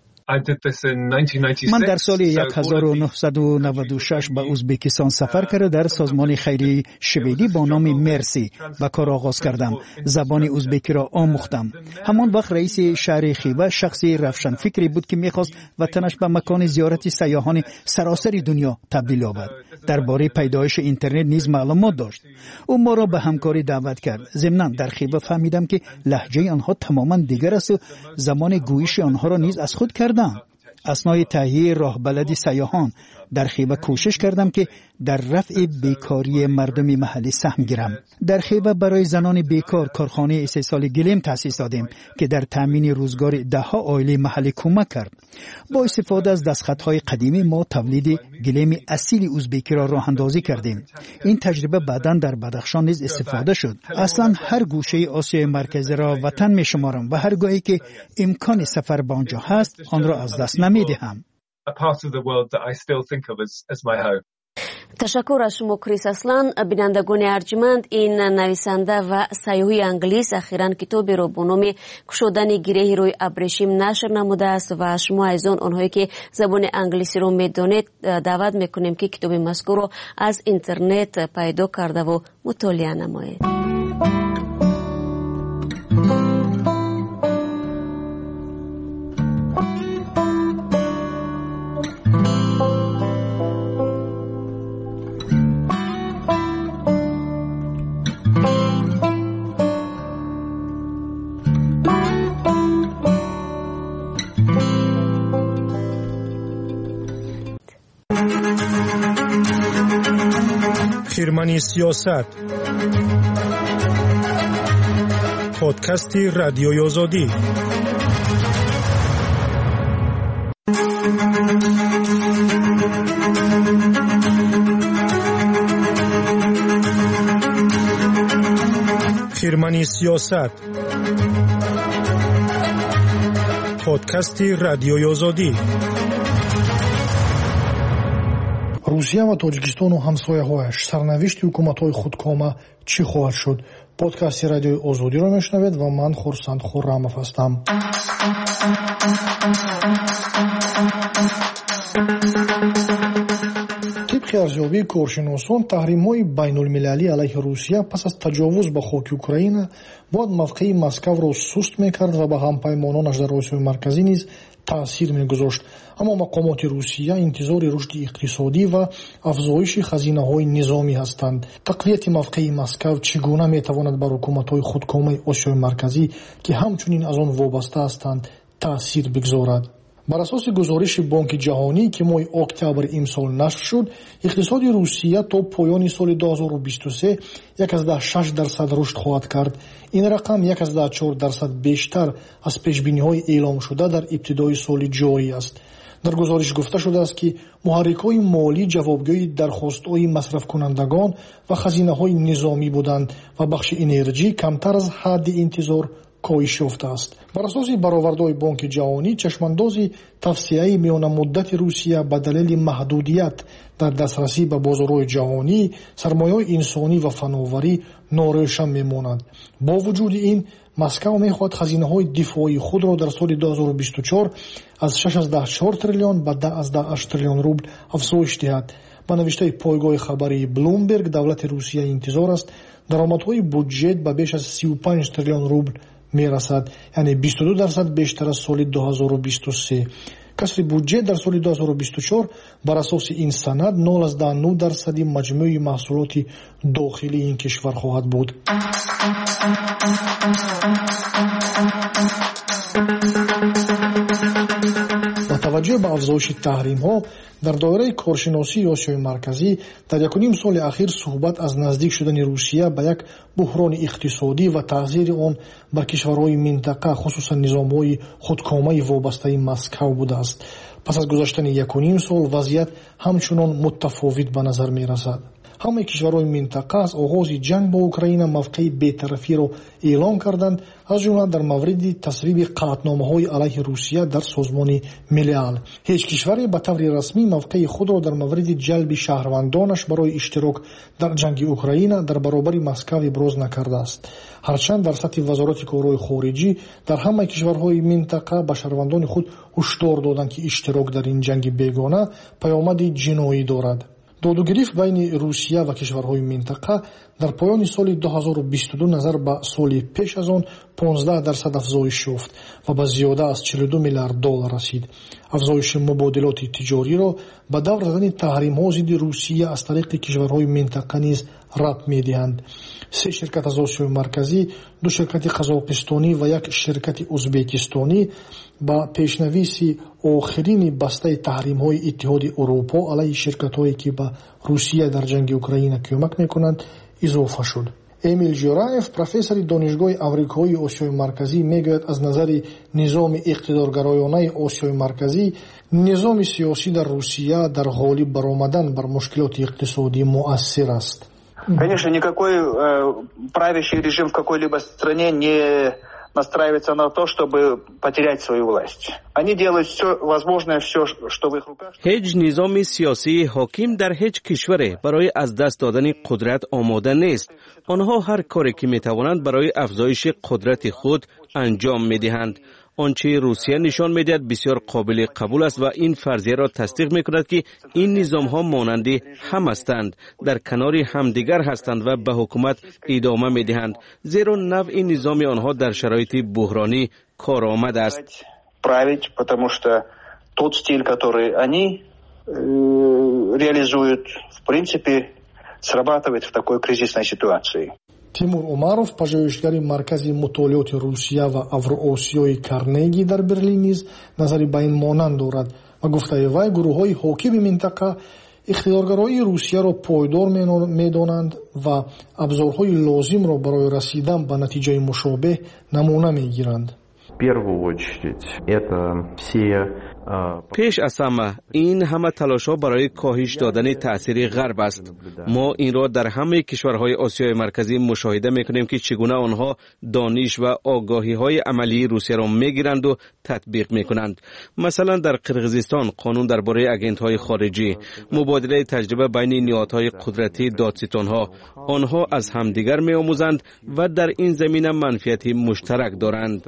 من در سال هزار و نهصد و نود و شش به ازبکستان سفر کرده در سازمان خیریه شویدی با نام مرسی به کار آغاز کردم. زبان ازبکی را آموختم. همان وقت رئیس شهر خیوه شخصی روشن فکری بود که میخواست وطنش به مکان زیارت سیاحان سراسر دنیا تبدیل یابد. درباره پیدایش اینترنت نیز معلومات داشت. او ما را به همکاری دعوت کرد. ضمناً در خیوه فهمیدم که لهجه آنها تماما دیگر است و زمان گویش آنها را نیز از خود کردم. اثنای تهیه راهبلدی سیاحان در خیوه کوشش کردم که در رفع بیکاری مردم محلی سهم گیرم. در خیوه برای زنان بیکار کارخانه استحصال گلیم تأسیس دادیم که در تامین روزگار ده ها عائله محلی کمک کرد. با استفاده از دستخطهای قدیمی ما تولید گلیم اصیل ازبکی را راه اندازی کردیم. این تجربه بعداً در بدخشان نیز استفاده شد. اصلا هر گوشه آسیای مرکزی را وطن می شمارم و هر گاهی که امکان سفر به آنجا هست آن را از دست نمی دهم. تشکر از شما کریس اسلان. بینندگان ارجمند، این نویسنده و سیاح انگلیس اخیراً کتابی را با نام گشودن گره روی ابریشم نشر نموده است و شما ایزان آنهایی که زبان انگلیسی را میدانید دعوت میکنیم که کتاب مذکور را از اینترنت پیدا کرده و مطالعه نمایید. خیرمنی سیاست، پادکستی رادیوی آزادی. خیرمنی سیاست، پادکستی رادیوی آزادی. русия ва тоҷикистону ҳамсояҳояш сарнавишти ҳукуматҳои худкома чӣ хоҳад шуд? подкасти радиои озодиро мешунавед ва ман хурсанд хуррамов ҳастам. тибқи арзёбии коршиносон, таҳримҳои байнулмилалӣ алайҳи русия пас аз таҷовуз ба хоки Украина бояд мавқеи Москваро суст мекард ва ба ҳампаймононаш дар Осиёи марказӣ низ таъсир мегузошт. аммо мақомоти русия интизори рушди иқтисодӣ ва афзоиши хазинаҳои низомӣ ҳастанд. тақвияти мавқеи Москав чӣ гуна метавонад бар ҳукуматҳои худкомаи Осиёи марказӣ, ки ҳамчунин аз он вобаста ҳастанд, таъсир бигзорад? бар асоси гузориши Бонки ҷаҳонӣ ки моҳи октябр имсол нашр шуд, иқтисоди русия то поёни соли дуҳазору бисту се яказдаҳ шаш дарсад рушд хоҳад кард. ин рақам яказдаҳ чор дарсад бештар аз пешбиниҳои эъломшуда дар ибтидои соли ҷорӣ аст. дар гузориш гуфта шудааст ки муҳаррикҳои молӣ ҷавобгӯи дархостҳои масрафкунандагон ва хазинаҳои низомӣ буданд ва бахши энерҷӣ камтар аз ҳадди интизор коҳиш ёфтааст. бар асоси баровардҳои Бонки ҷаҳонӣ, чашмандози тавсеаи миёнамуддати Русия ба далели маҳдудият дар дастрасӣ ба бозорҳои ҷаҳонӣ, сармояҳои инсонӣ ва фановарӣ норавшан мемонад. бо вуҷуди ин, Москва мехоҳад хазинаҳои дифоии худро дар соли дуҳазору бисту чор аз шашаздаҳ чор триллион ба даҳаздаҳ ҳашт триллион рубл афзоиш диҳад. ба навиштаи пойгоҳи хабарии Bloomberg, давлати Русия интизор аст даромадҳои буҷет ба беш аз сию панҷ триллион рубл мерасад, яъне бисту ду дарсад бештар аз соли дуҳазору бисту се. касри буҷет дар соли дуҳазору бисту чор бар асоси ин санад нол аздаҳ нӯ дарсади маҷмӯи маҳсулоти дохилии ин кишвар хоҳад буд. با توجه به افزایش تحریم‌ها در دایره کارشناسی آسیای مرکزی در یکونیم سال اخیر صحبت از نزدیک شدن روسیه به یک بحران اقتصادی و تاثیر آن بر کشورهای منطقه خصوصا نظام‌های خودکامه وابسته مسکو بوده است. پس از گذشتن یکونیم سال وضعیت همچنان متفاوت به نظر می‌رسد. همه کشورهای منطقه از آغاز جنگ با اوکراین موقع بی‌طرفی را اعلام کردند، از جمله در مورد تصویب قطعنامه‌های علیه روسیه در سازمان ملل. هیچ کشوری به طور رسمی موقع خود را در مورد جلب شهروندانش برای اشتراک در جنگ اوکراین در برابر مسکو ابراز نکرده است. هرچند در سطح وزارت کارهای خارجی در همه کشورهای منطقه به شهروندان خود هشدار دادند که اشتراک در این جنگ بیگانه پیامد جنایی دارد. دادوگریفت بین روسیه و کشورهای منطقه در پایان سال دویست و بیست و دو نظر به سال پیش از آن پانزده درصد افزایش یافت و به زیاده از چهل و دو میلیارد دلار رسید. افزایش مبادلات تجاری را به دور زدن تحریم‌ها ضد روسیه از طریق کشورهای منطقه نیز ربط می‌دهند. سه شرکت از آسیای مرکزی، دو شرکت قزاقستانی و یک شرکت ازبکستانی با پیشنویس آخرین بسته تحریم‌های اتحاد اروپا علیه شرکت‌هایی که به روسیه در جنگ اوکراین کمک می‌کنند اضافه شد. امیل جورایف، پروفسور دانشگاه آمریکایی آسیای مرکزی، میگوید از نظر نظام اقتدارگرایانه آسیای مرکزی، نظام سیاسی در روسیه در غالب برآمدن بر مشکلات اقتصادی مؤثر است. Конечно, никакой э, правящий режим в какой-либо стране не настраивается на то, чтобы потерять свою власть. Они делают все возможное, все, что в их руках. هیچ نظام سیاسی حاکم در هیچ کشوری برای از دست دادن قدرت آماده نیست. آنها هر کاری که میتوانند برای افزایش قدرت خود انجام میدهند. آنچه روسیه نشان میدهد بسیار قابل قبول است و این فرضیه را تصدیق میکند که این نظام ها مانند هم هستند، در کنار همدیگر هستند و به حکومت ادامه میدهند، زیرا نوع نظام آنها در شرایط بحرانی کارآمد است. править, потому что тот стиль, который они реализуют, в принципе, срабатывает в такой кризисной ситуации. Тимур Умаров, пажоишгари маркази мутолиёти Русия ва Авроосиёи Карнеги дар Берлин низ назари ба ин монанд дорад ва гуфтаи вай гурӯҳҳои ҳокими минтақа иқтидоргароии Русияро пойдор медонанд ва абзорҳои лозимро барои расидан ба натиҷаи мушобеҳ намуна мегиранд. پیش از همه این همه تلاش‌ها برای کاهش دادن تأثیر غرب است. ما این را در همه کشورهای آسیای مرکزی مشاهده می‌کنیم که چگونه آنها دانش و آگاهی‌های عملی روسیه را می‌گیرند و تطبیق می‌کنند. مثلا در قرقیزستان قانون درباره آگنت‌های خارجی، مبادله تجربه بین نهادهای قدرتی دادستان‌ها، آنها از همدیگر می‌آموزند و در این زمینه منفعتی مشترک دارند.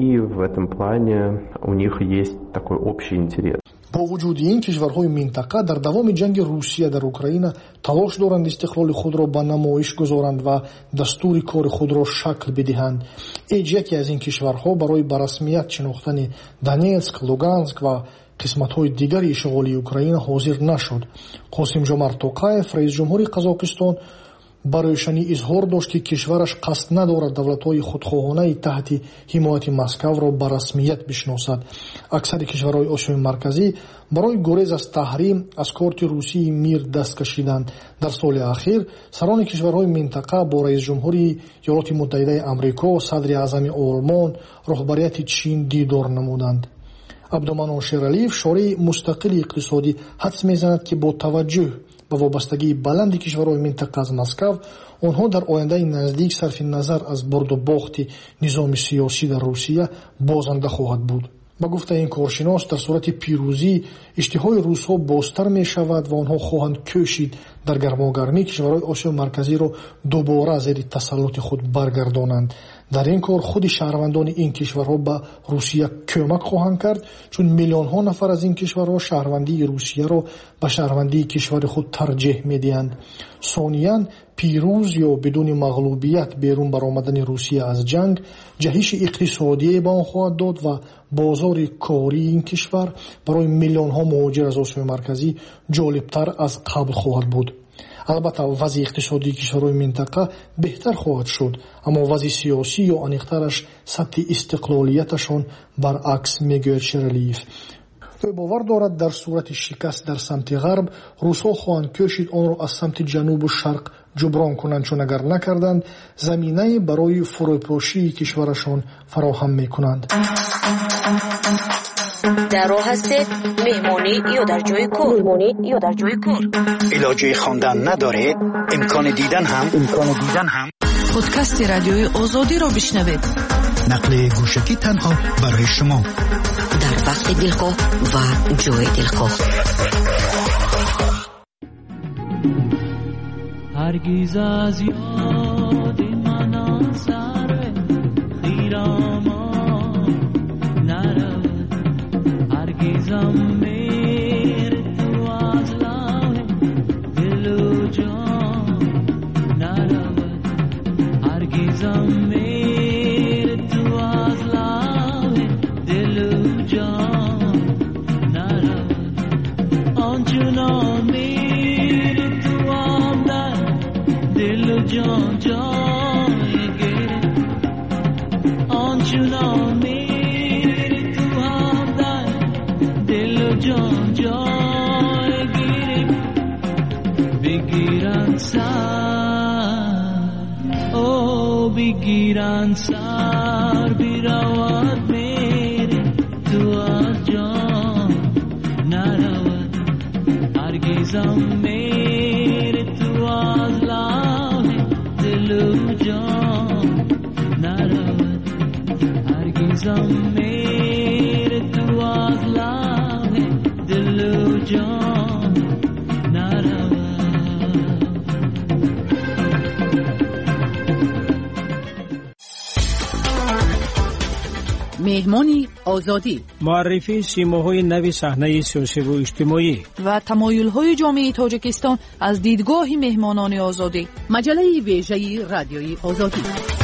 با وجود این کشورهای منطقه در دوام جنگ روسیه در اوکراین تلاش دارند استقلال خود را به نمایش گذارند و دستور کار خود را شکل بدهند. هیچ یکی از این کشورها برای به رسمیت شناختن دونецьк، لوگانسک و قسمت‌های دیگر اشغالی اوکراین حاضر نشد. قاسم جمارت توقایف رئیس جمهوری قزاقستان برای شنی اظهار داشت که کشورش قصد ندارد دولت‌های خودخواهانه تحت حمایت مسکو را به رسمیت بشناسد. اکثر کشورهای آسیای مرکزی برای گریز از تحریم از کارت روسی میر دست کشیدند. در سال اخیر سران کشورهای منطقه با رئیس جمهوری ایالات متحده آمریکا، صدر اعظم آلمان، رهبریت چین دیدار نمودند. عبدالمنان شیرعلیев شارع مستقل اقتصادی حدس میزند که با توجه با وابستگی بلند کشورهای منطقه از مسکو، آنها در آینده نزدیک صرف نظر از برد و باخت نظام سیاسی در روسیه بازنده خواهد بود. با گفته این کارشناس در صورت پیروزی اشتهای روس‌ها بازتر می شود و آنها خواهند کوشید در گرماگرمی کشورهای آسیا مرکزی را دوباره زیر تسلط خود برگردانند. در این کار خود شهروندان این کشورها به روسیه کمک خواهند کرد، چون میلیون ها نفر از این کشورها شهروندی روسیه را به شهروندی کشور خود ترجیح میدهند. ثانیاً پیروز یا بدون مغلوبیت بیرون برآمدن روسیه از جنگ جهش اقتصادی به آن خواهد داد و بازار کاری این کشور برای میلیون ها مهاجر از آسیای مرکزی جالبتر از قبل خواهد بود. البته وضع اقتصادی کشورهای منطقه بهتر خواهد شد، اما وضع سیاسی یا انیقترش سطح استقلالیتشان برعکس میگوید شیرعلیев. او باور دارد در صورت شکست در سمت غرب روس‌ها خواهند کوشید آن را از سمت جنوب و شرق جبران کنند، چون اگر نکردند زمینه برای فروپاشی کشورشان فراهم میکنند. در راه هستید مهمانی یا در جای کار مهمانی یا در جای کار علاجه خواندن نداره، امکان دیدن هم امکان دیدن هم پادکست رادیوی آزادی را بشنوید. نقل گوشکی تنها برای شما در وقت دلخواه و جای دلخواه. هرگز از یاد من سر خیرامان نرود، هرگزم میر تو از لاه دل و جان نرود، هرگزم میر تو از لاه دل و جان نرود، آنچنان میر تو آمدن دل و جان جان گیر، آنچنان میر تو آمدن دل و جان جان گیر، بگیرن سر او بگیرن سر بیرود میره تو از جان نرود، هرگزم میره تو از لاه دل و جان نرود، هرگزم میره تو از لاه دل و جان نرود. مهمانی آزادی، معرفی سیماهای نوی صحنه سیاسی و اجتماعی و تمایل‌های جامعه تاجیکستان از دیدگاه مهمانان آزادی. مجله ویژه رادیوی آزادی.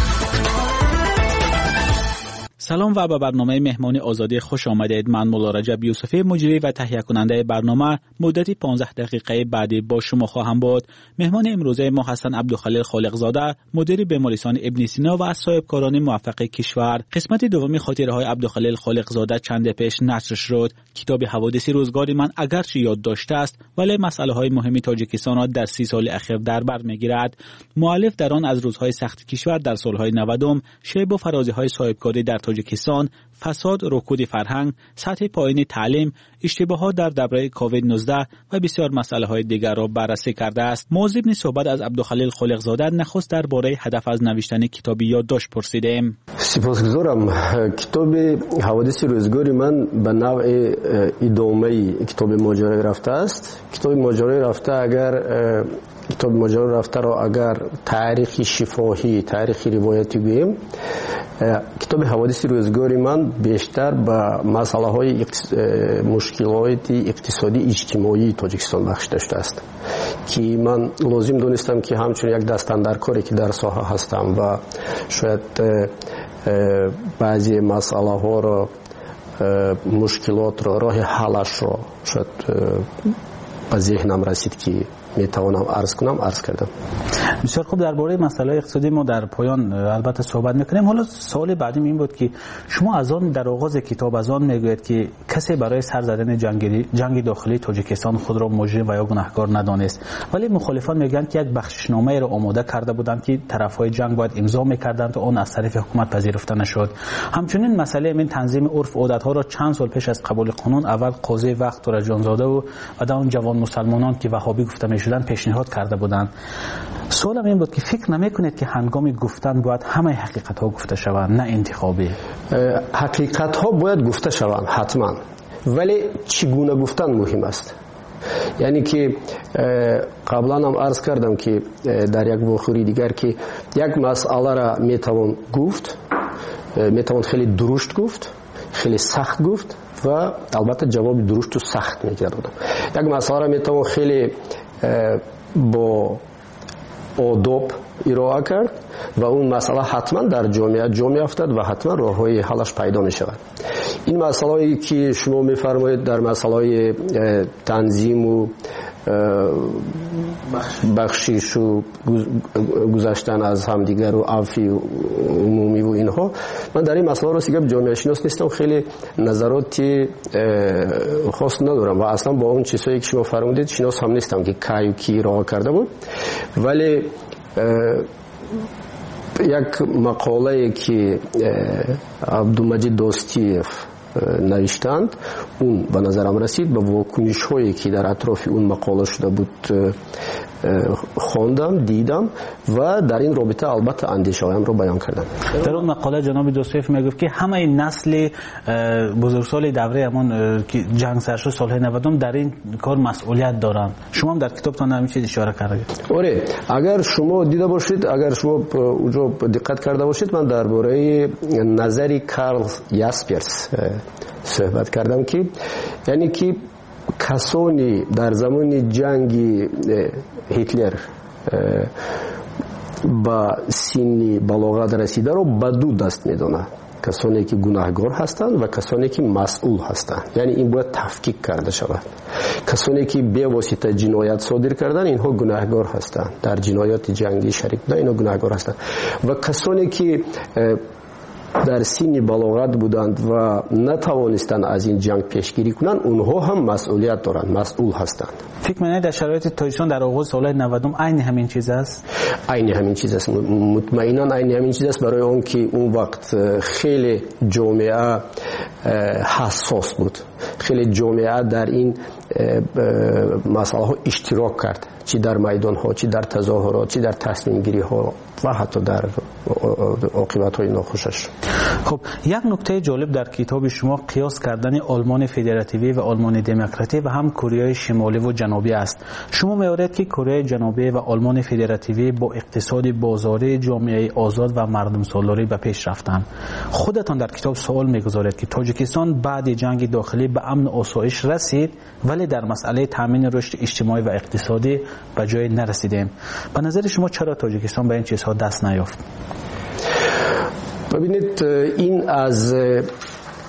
سلام و به برنامه مهمانی آزادی خوش آمدید. من مولا رجب یوسفی مجری و تهیه کننده برنامه مدتی پانزده دقیقه بعدی با شما خواهم بود. مهمان امروزه ما حسن عبدالخلیل خالقزاده، مدیر بیمارستان ابن سینا و از صاحبکاران موفق کشور. قسمت دومی خاطره های عبدالخلیل خالقزاده چند پیش نشر شد. کتاب حوادث روزگار من اگرچه یاد داشته است ولی مسئله های مهم تاجیکستان را در سی سال اخیر در بر میگیرد. مؤلف در آن از روزهای سخت کشور در سالهای نودم، شیب و فرازی های صاحبکاری در تاجیکستان فساد، رکود فرهنگ، سطح پایین تعلیم، اشتباهات در دوره کووید نوزده و بسیار مسائل های دیگر را بررسی کرده است. موضوع صحبت از عبدالخلیل خالقزاده نخست درباره هدف از نوشتن کتابی یادداشت پرسیدیم. سپاسگزارم. کتاب حوادث روزگاری من به نوع ادامه کتاب ماجرای رفته است. کتاب ماجرای رفته اگر کتاب ماجرای رفته را اگر تاریخ شفاهی، تاریخ روایتی گوییم، کتاب حوادث روزگاری من بیشتر به مسئله های مشکلات اقتصادی اجتماعی تاجیکستان بخش داشته است که من لازم دونستم که همچون یک دستاندرکاری که در ساحه هستم و شاید بعضی مسئله ها را، مشکلات را، راه حلش را شاید به ذهنم رسید که میتوانم عرض کنم، عرض کردم. بسیار خوب. درباره مسئله اقتصادی ما در پایان البته صحبت میکنیم. حالا سوال بعدی این بود که شما از آن در آغاز کتاب از آن میگوید که کسی برای سر زدن جنگ جنگ داخلی تاجیکستان خود را مجرم و یا گناهکار ندانست، ولی مخالفان میگن که یک بخششنامه را آماده کرده بودند که طرفهای جنگ باید امضا میکردند و آن از طرف حکومت پذیرفته نشد. همچنین مسئله این تنظیم عرف و عادت‌ها را چند سال پیش از قبول قانون اول قاضی وقت تورجانزاده و بعد اون جوان مسلمانان که وهابی گفته شدن پیشنهاد کرده بودند. سوالم این بود که فکر نمی‌کنید که هنگام گفتن باید همه حقیقت ها گفته شوند، نه انتخابی؟ حقیقت ها باید گفته شوند حتما، ولی چگونه گفتن مهم است. یعنی که قبلا هم عرض کردم که در یک بخوری دیگر که یک مسئله را میتوان گفت، میتوان خیلی درشت گفت، خیلی سخت گفت و البته جواب درشت و سخت میگردم. یک مسئله را میتوان خیلی با آداب ارائه کرد و اون مسئله حتما در جامعه جا میافتد و حتما راههای حلش پیدا می شود. این مسئله‌ای که شما میفرمایید در مسئله تنظیم و بخشش و گذشتن از همدیگر و عفی عمومی و اینها، من در این مسئله راستی که جامعه شناس نیستم، خیلی نظرات خاص ندارم و اصلا با اون چیزایی که شما فرمودید شناس هم نیستم که کی و کی راه کرده بود. ولی یک مقاله که عبدالمجید دوستیف نوشتند اون به نظرم رسید، به واکنش هایی که در اطراف اون مقاله شده بود خواندم، دیدم و در این رابطه البته اندیشه هایم رو بیان کردم. در اون مقاله جناب دوستیف میگفت که همه نسل بزرگسال دوره همان که جنگ سر شد سالهای نود در این کار مسئولیت دارن. شما هم در کتابتون همین چیز اشاره کردید. آره، اگر شما دیده باشید، اگر شما اونجا دقت کرده باشید، من درباره نظری کارل یاسپرس صحبت کردم که یعنی که کسانی در زمان جنگ هیتلر با سن بلاغت رسیده رو به دو دست میدونه، کسانی که گناهکار هستند و کسانی که مسئول هستند. یعنی این باید تفکیک کرده شود. کسانی که به واسطه جنایت صادر کردن اینها گناهکار هستند، در جنایات جنگی شریک بودن اینها گناهکار هستند و کسانی که در سن بلاغت بودند و نتوانستند از این جنگ پیشگیری کنند اونها هم مسئولیت دارند، مسئول هستند. فکر می‌کنید در شرایط تاجیکستان در آغاز سال نود عین همین چیز است؟ عین همین چیز است، مطمئنا عین همین چیز است، برای اون که اون وقت خیلی جامعه حساس بود، خیلی جامعه در این مسئله ها اشتراک کرد، چی در میدان ها، چی در تظاهرات، چی در تصمیم گیری ها و حتی در عاقبت های ناخوشش. خب یک نکته جالب در کتاب شما قیاس کردن آلمان فدراتیوی و آلمان دموکراتی و هم کره شمالی و جنوبی است. شما می‌آورید که کره جنوبی و آلمان فدراتیوی با اقتصاد بازاری، جامعه آزاد و مردم سالاری به پیش رفتند. خودتان در کتاب سوال می‌گذارید که تاجیکستان بعد جنگ داخلی به امن و آسایش رسید ولی در مسئله تامین رشد اجتماعی و اقتصادی به جای نرسیدیم. به نظر شما چرا تاجیکستان به این چیزها دست نیافت؟ ببینید، این از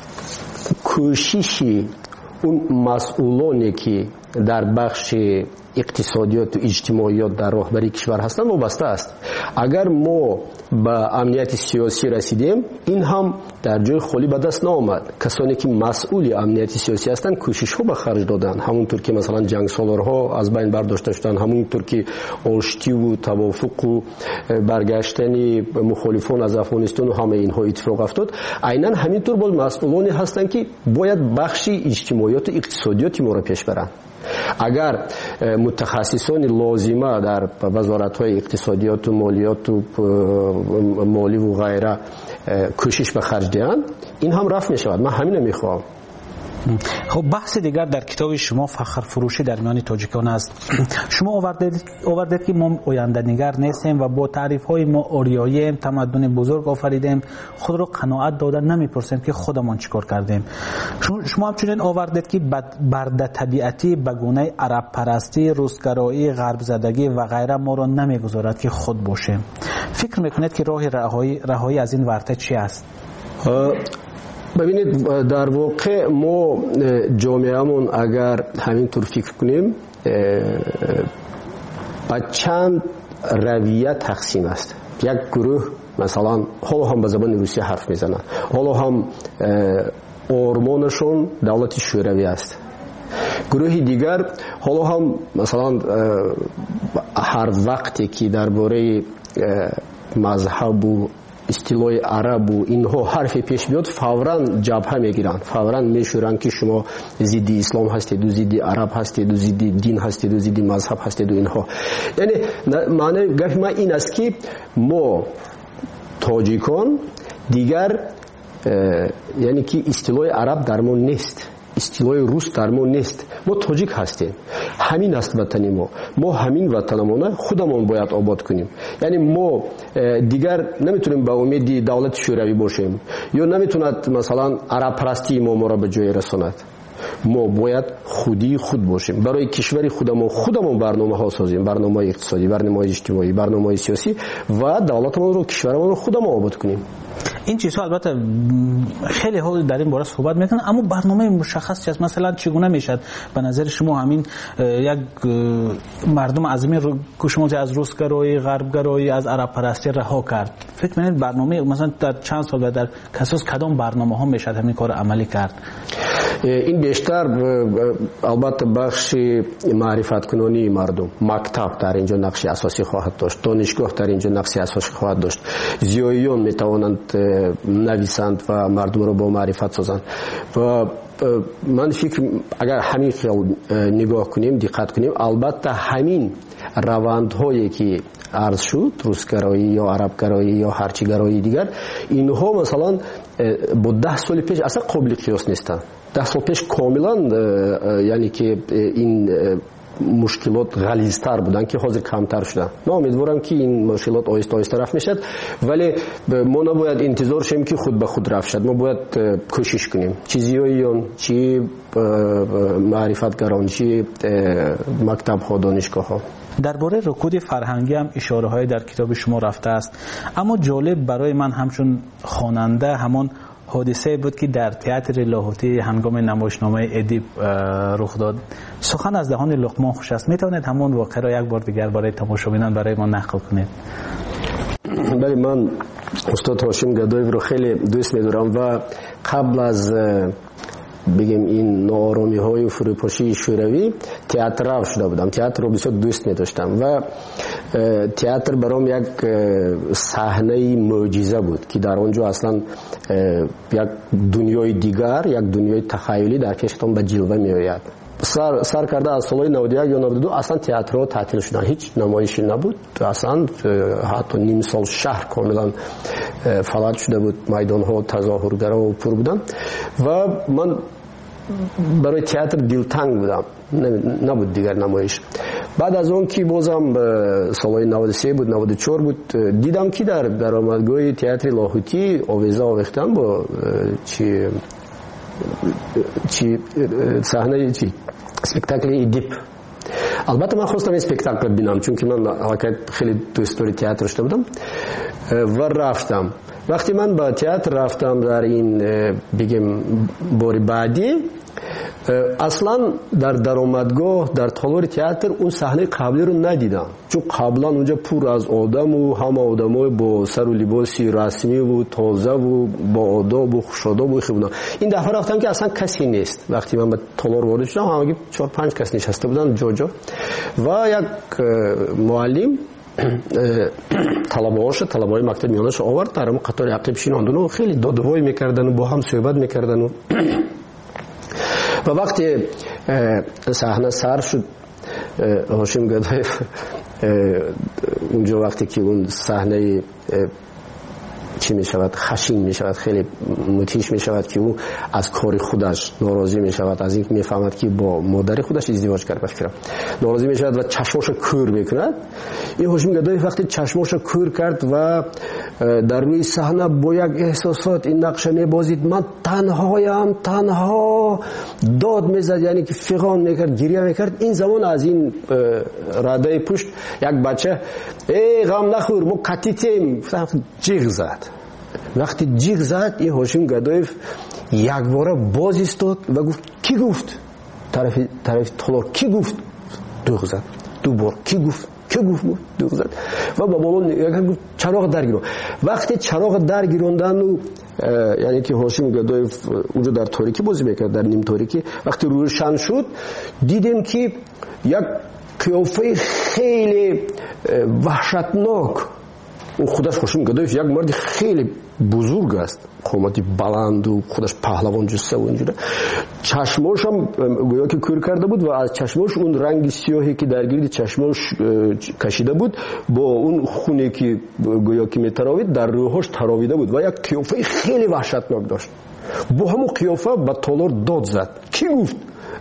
کوششی اون مسئولانی که در بخش اقتصادیات و اجتماعیات در راهبری کشور هستند وابسته است. اگر ما به امنیت سیاسی رسیدیم این هم در جای خالی به دست نآمد. کسانی که مسئول امنیت سیاسی هستند کوشش ها به خرج دادند، همونطور که مثلا جنگ سالارها از بین برداشته شدند، همونطور که آشتی و توافق و برگشتن مخالفان از افغانستان و همه اینها اتفاق افتاد. عیناً همینطور باز مسئولانی هستند که باید بخش اجتماعیات و اقتصادیات ما را پیش برند. اگر متخصصان لازمه در وزارت‌های اقتصادیات و مالیات و مالی و غیره کوشش به خرج دهند این هم رفع می شود. من همین میخوام. خب بحث دیگر در کتاب شما فخر فروشی در میان تاجیکان است. شما آوردید آوردید که ما آینده نگر نیستیم و با تعریف های ما اوریاییم، تمدن بزرگ آفریدیم، خود را قناعت دادن نمیپرسیم که خودمان چیکار کردیم. شما همچنین آوردید که برده طبیعتی به گونه عرب پرستی، روسگرایی، غرب زدگی و غیره ما را نمیگذارد که خود باشیم. فکر میکنید که راه رهایی رهایی از این ورطه چی است؟ ببینید در واقع ما جامعهمون اگر همینطور فکر کنیم با چند رویه تقسیم است. یک گروه مثلا حالا هم به زبان روسی حرف میزنن، حالا هم آرمانشون دولت شوروی است. گروه دیگر حالا هم مثلا هر وقتی که درباره مذهب و اصطلاح عرب و اینها حرفی پیش بیاد فوراً جبهه میگیرن، فوراً میشورن که شما ضد اسلام هستید و ضد عرب هستید و ضد دین هستید و ضد مذهب هستید و اینها. یعنی معنی گفت ما این است که ما تاجیکان دیگر یعنی که اصطلاح عرب در ما نیست، اصطلاح روس در ما نیست. ما تاجیک هستیم، همین است وطن ما. ما همین وطنمون خودمون باید آباد کنیم. یعنی ما دیگر نمیتونیم به امید دولت شوروی باشیم یا نمیتوند مثلا عرب پرستی ما ما را به جای رساند. ما باید خودی خود باشیم، برای کشور خودمون خودمون برنامه ها سازیم، برنامه اقتصادی، برنامه اجتماعی، برنامه سیاسی و دولتمون رو کشورمون رو خودمون آباد کنیم. این چیزها البته خیلی ها در این باره صحبت میکنن، اما برنامه مشخصی است. مثلا چگونه میشد به نظر شما همین یک مردم از این رو شما از روسگرایی، غربگرایی، از عرب پرستی رها کرد؟ فکر میکنید برنامه مثلا در چند سال و در کساس کدام برنامه ها میشد همین کار عملی کرد؟ این بیشتر البته بخش معرفت کنانی مردم، مکتب در اینجا نقش اساسی خواهد داشت، دانشگاه در اینجا نقش اساسی خواهد داشت. زیاییان میتوانند نویسند و مردم رو با معرفت سازند. و من فکر اگر همین خیال نگاه کنیم، دقت کنیم، البته همین روندهایی که عرض شد، روسگرایی یا عربگرایی یا هرچی گرایی دیگر، اینها مثلا با ده سال پیش اصلا قابل قیاس نیستند. ده سال پیش کاملا یعنی که این مشکلات غلیظتر بودن که حاضر کمتر شدن. من امیدوارم که این مشکلات آهسته آهسته رفع میشد، ولی ما نباید انتظار شیم که خود به خود رفع شد. ما باید کوشش کنیم، چیزیاییان چی معرفتگران چی مکتب ها، دانشگاه ها. درباره رکود فرهنگی هم اشاره های در کتاب شما رفته است، اما جالب برای من همچون خواننده همان حادثه بود که در تئاتر لاهوتی هنگام نمایشنامه ادیب رخ داد. سخن از دهان لقمان خوش است. میتوانید همون واقعه را یک بار دیگر برای تماشاگران برای ما نقل کنید؟ بله، من استاد هاشم گدایف رو خیلی دوست می‌دارم و قبل از بگیم این ناآرامی های و فروپاشی شوروی تئاتر رو شده بودم. تئاتر رو بسیار دوست می داشتم و تئاتر برام یک صحنه معجزه بود که در آنجا اصلا یک دنیای دیگر، یک دنیای تخیلی در کشتم به جلوه می آید. سر, سر کرده از سال نود و یک یا نود و دو اصلا تئاترها تعطیل شدن، هیچ نمایشی نبود. اصلا حتی نیم سال شهر کاملا فلج شده بود، میدان ها تظاهرگرا و پر بودن و من برای تئاتر دلتنگ بودم، نبود دیگر نمایش. بعد از اون که بازم سال نود و سه بود، نود و چهار بود، دیدم که در درآمدگاه تئاتر لاهوتی آویزه آویختن با چی چی صحنه چی اسپکتاکل ادیب. البته من خواستم اسپکتاکل ببینم چون که من حقیقت خیلی دوست داری تئاتر شده بودم و رفتم. وقتی من با تئاتر رفتم در این بگیم بار بعدی، اصلا در درآمدگاه در تالار تئاتر اون صحنه قبلی رو ندیدم، چون قبلا اونجا پر از آدم و همه آدمای با سر و لباسی رسمی و تازه و با آداب و خوش‌آداب و خوب بودن. این دفعه رفتم که اصلا کسی نیست. وقتی من به تالار وارد شدم همگی چهار پنج کس نشسته بودن جا جا و یک معلم طلبه‌هاش طلبه‌های مکتب میانش آورد در اون قطار عقب نشوندن و خیلی دادوایی میکردن و با هم صحبت میکردن و و وقتی صحنه سر شد هاشم گدایف اونجا وقتی که اون صحنه چی می شود خشین می شود خیلی متیش می شود که او از کار خودش ناراضی می شود، از این می فهمد که با مادر خودش ازدواج کرد بفکرم ناراضی می شود و چشماش کور می کند. این هاشم گدایف وقتی چشماش کور کرد و در روی صحنه با یک احساسات این نقشه می بازید، من تنهایم تنها داد می زد، یعنی که فغان می کرد گریه می کرد. این زمان از این رده پشت یک بچه ای غم نخور ما کتیتیم جیغ زد. وقتی جیغ زد این هاشم گدایف یک باره باز ایستاد و گفت کی گفت؟ طرف طرف تالار کی گفت؟ دوغ زد. دو بار کی گفت؟ کی گفت؟ دوغ زد و با بالون نگاه گفت چراغ درگیرون. وقتی چراغ درگیروندن و یعنی که هاشم گدایف اونجا در تاریکی بازی میکرد، در نیم تاریکی، وقتی روشن شد دیدیم که یک قیافه خیلی وحشتناک. اون خودش هاشم گدایف یک مرد خیلی بزرگ است، قامتی بلند و خودش پهلوان جسه و اینجوره. چشماش هم گویا که کور کرده بود و از چشماش اون رنگ سیاهی که در گرد چشماش کشیده بود با اون خونی که گویا که میتراوید در روحش تراویده بود و یک قیافه خیلی وحشتناک داشت. با همون قیافه به تالار داد زد کی گفت؟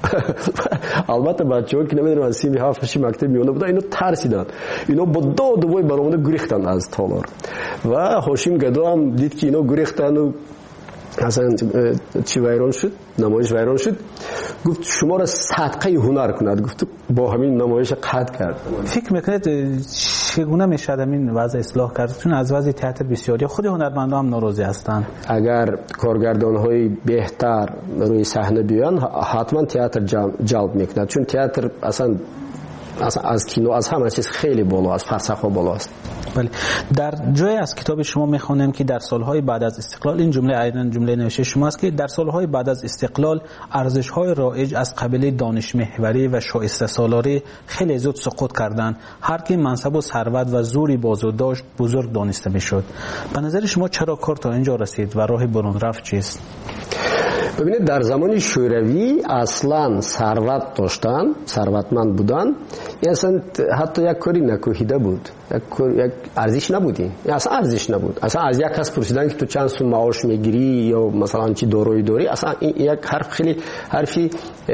البته بچه‌ها که نمیدونم از سیمی هفتشی مکتب میونه بودن اینو ترسیدن، اینا با داد و وای برآمده گریختن از تالار و هاشم گدا هم دید که اینا گریختن و اصلا چی ویران شد، نمایش ویران شد. گفت شما را صدقه هنر کند. گفت با همین نمایش قطع کرد. فکر میکنید چگونه میشه این وضع اصلاح کرد؟ چون از وضع تئاتر بسیاری خود هنرمندان هم ناراضی هستند. اگر کارگردان‌های بهتر روی صحنه بیان حتما تئاتر جلب میکند، چون تئاتر اصلا از کینو از همه چیز خیلی بالا، از فلسفه بالا است. بله. در جای از کتاب شما میخوانیم که در سالهای بعد از استقلال، این جمله عیناً جمله نوشته شماست که در سالهای بعد از استقلال ارزش‌های رایج از قبیل دانش محوری و شایسته سالاری خیلی زود سقوط کردند. هر کی منصب و ثروت و زوری بازو داشت بزرگ دانسته میشد. به نظر شما چرا کار تا اینجا رسید و راه برون رفت چیست؟ ببینید در زمان شوروی اصلا ثروت داشتن، ثروتمند بودن، اصلا حتی یک کاری نکوهیده بود، یک یک ارزش نبودی، اصلا ارزش نبود. اصلا از یک کس پرسیدن که تو چند سوم معاش میگیری یا مثلا چی دارایی داری، اصلا این یک حرف خیلی حرفی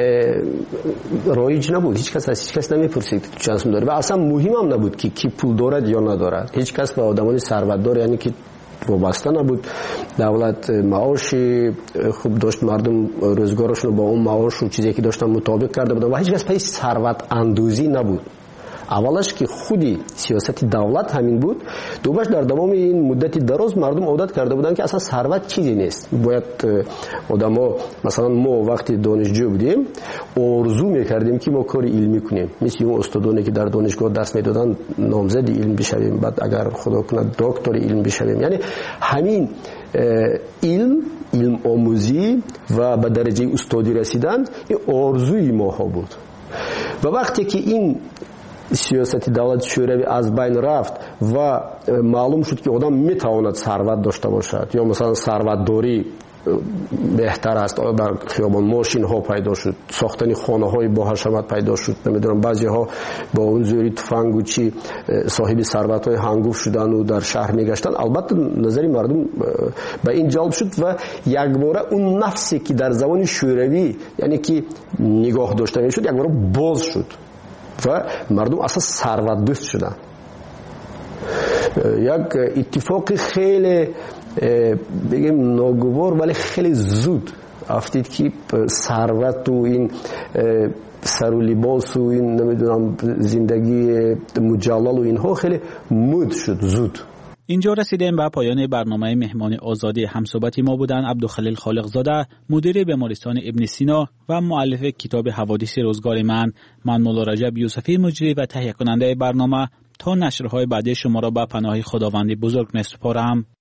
رایج نبود. هیچ کس از هیچ کس نمیپرسید تو چند سوم داری و اصلا مهم هم نبود که کی پول دارد یا ندارد. هیچ کس به آدمانی ثروتدار یعنی که وابسته نبود. دولت معاش خوب داشت، مردم روزگارشون با اون معاش و چیزی که داشتن مطابق کرده بودن و هیچ کس پای ثروت اندوزی نبود. اولش که خودی سیاست دولت همین بود، دومش در تمام این مدت دراز مردم عادت کرده بودن که اصلا ثروت چیزی نیست. باید آدما مثلا ما وقتی دانشجو بودیم آرزو میکردیم که ما کار علمی کنیم، مثل اون استادانی که در دانشگاه درس میدادن نامزد علم بشویم، بعد اگر خدا کنه دکتر علم بشویم. یعنی همین علم علم آموزی و به درجه استادی رسیدن این آرزوی ما ها بود. و وقتی که این سیاست دولت شوروی از بین رفت و معلوم شد که آدم میتواند ثروت داشته باشد یا مثلا ثروت داری بهتر است، در خیابان ماشین ها پیدا شد، ساختن خانه های با حشمت پیدا شد، نمیدونم بعضی ها با اون زوری تفنگ و چی صاحب ثروت های هنگوف شدن و در شهر میگشتن. البته نظری مردم به این جلب شد و یک باره اون نفسی که در زمان شوروی یعنی که نگاه داشته میشد یک باره باز شد و مردم اصلا ثروت دوست شدن. یک اتفاق خیلی بگیم ناگوار ولی خیلی زود افتید که ثروت و این سر و لباس و این نمیدونم زندگی مجلل و اینها خیلی مد شد زود. اینجا رسیدیم به پایان برنامه مهمان آزادی. همصحبتی ما بودن عبدالخلیل خالقزاده، مدیر بیمارستان ابن سینا و مؤلف کتاب حوادث روزگار من. من مولا رجب یوسفی مجری و تهیه کننده برنامه تا نشرهای بعدی شما را به پناه خداوند بزرگ می‌سپارم.